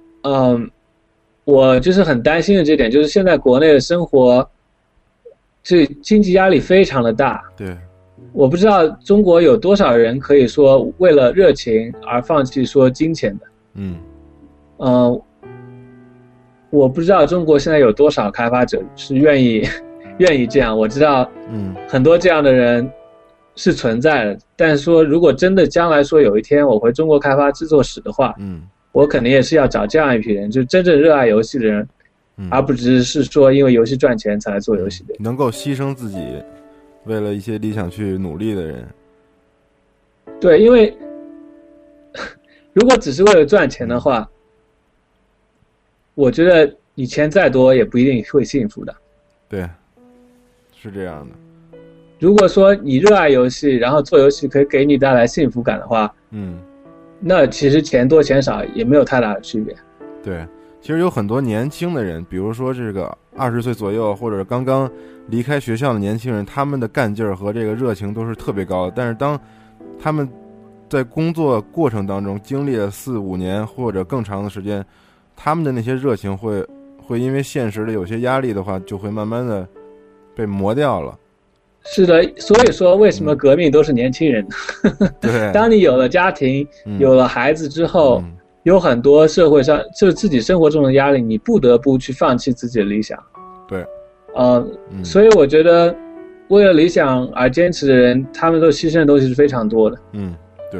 我就是很担心的这点，就是现在国内的生活，这经济压力非常的大。 对， 我不知道中国有多少人可以说为了热情而放弃说金钱的。我不知道中国现在有多少开发者是愿意这样。我知道，很多这样的人是存在的。但是说，如果真的将来说有一天我回中国开发制作室的话，我肯定也是要找这样一批人，就真正热爱游戏的人，而不只是说因为游戏赚钱才来做游戏的， 能够牺牲自己，为了一些理想去努力的人。 对，因为如果只是为了赚钱的话，我觉得你钱再多也不一定会幸福的。 对，是这样的。 如果说你热爱游戏，然后做游戏可以给你带来幸福感的话，那其实钱多钱少也没有太大的区别。 对，其实有很多年轻的人，比如说这个20岁左右或者刚刚离开学校的年轻人，他们的干劲儿和这个热情都是特别高的。但是当他们在工作过程当中经历了4-5年或者更长的时间，他们的那些热情会因为现实的有些压力的话，就会慢慢的被磨掉了。 是的，所以说为什么革命都是年轻人？ 对， 当你有了家庭，有了孩子之后，有很多社会上就是自己生活中的压力，你不得不去放弃自己的理想。 对， 所以我觉得为了理想而坚持的人，他们都牺牲的东西是非常多的。 对。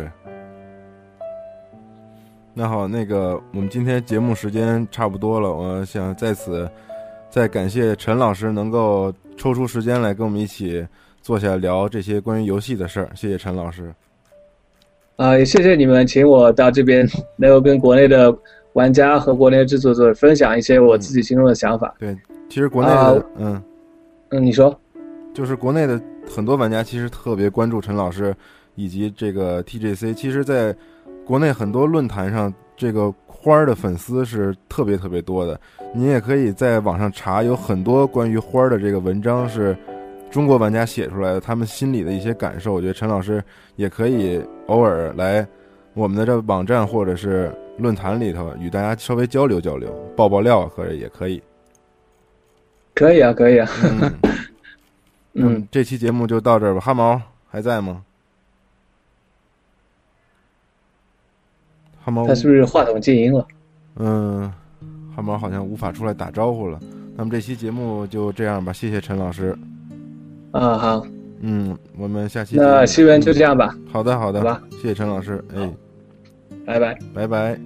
那好，那个我们今天节目时间差不多了，我想在此再感谢陈老师能够抽出时间来跟我们一起坐下聊这些关于游戏的事儿，谢谢陈老师。 也谢谢你们请我到这边，能够跟国内的玩家和国内的制作者分享一些我自己心中的想法。 对，其实国内的你说， 就是国内的很多玩家其实特别关注陈老师以及这个 TGC， 其实在国内很多论坛上，这个花的粉丝是特别特别多的。你也可以在网上查，有很多关于花的这个文章是中国玩家写出来的，他们心里的一些感受。我觉得陈老师也可以偶尔来我们的这网站或者是论坛里头与大家稍微交流交流，爆爆料或者也可以。 可以啊，可以啊。 这期节目就到这儿吧。哈毛还在吗？哈毛， 他是不是话筒静音了？ 哈毛好像无法出来打招呼了。那么这期节目就这样吧，谢谢陈老师。 好。 我们下期那新闻就这样吧。 好的，好吧， 谢谢陈老师。 拜拜， 拜拜。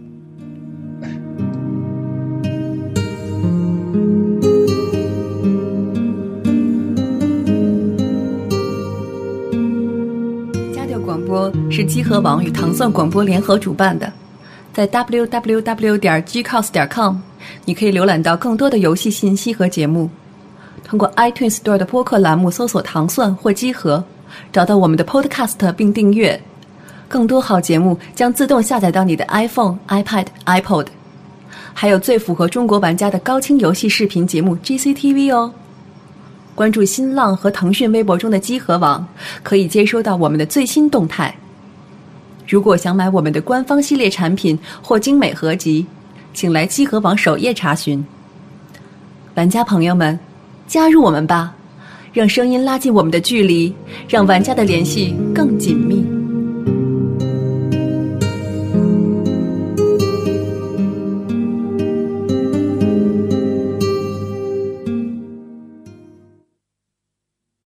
家调广播是积禾网与糖蒜广播联合主办的，在 www.gcos.com 你可以浏览到更多的游戏信息和节目。通过 iTunes Store 的播客栏目搜索糖蒜或积禾，找到我们的 Podcast 并订阅。更多好节目将自动下载到你的 iPhone、iPad、iPod， 还有最符合中国玩家的高清游戏视频节目 GCTV 哦。关注新浪和腾讯微博中的积禾网，可以接收到我们的最新动态。如果想买我们的官方系列产品或精美合集，请来积禾网首页查询。玩家朋友们，加入我们吧，让声音拉近我们的距离，让玩家的联系更紧密。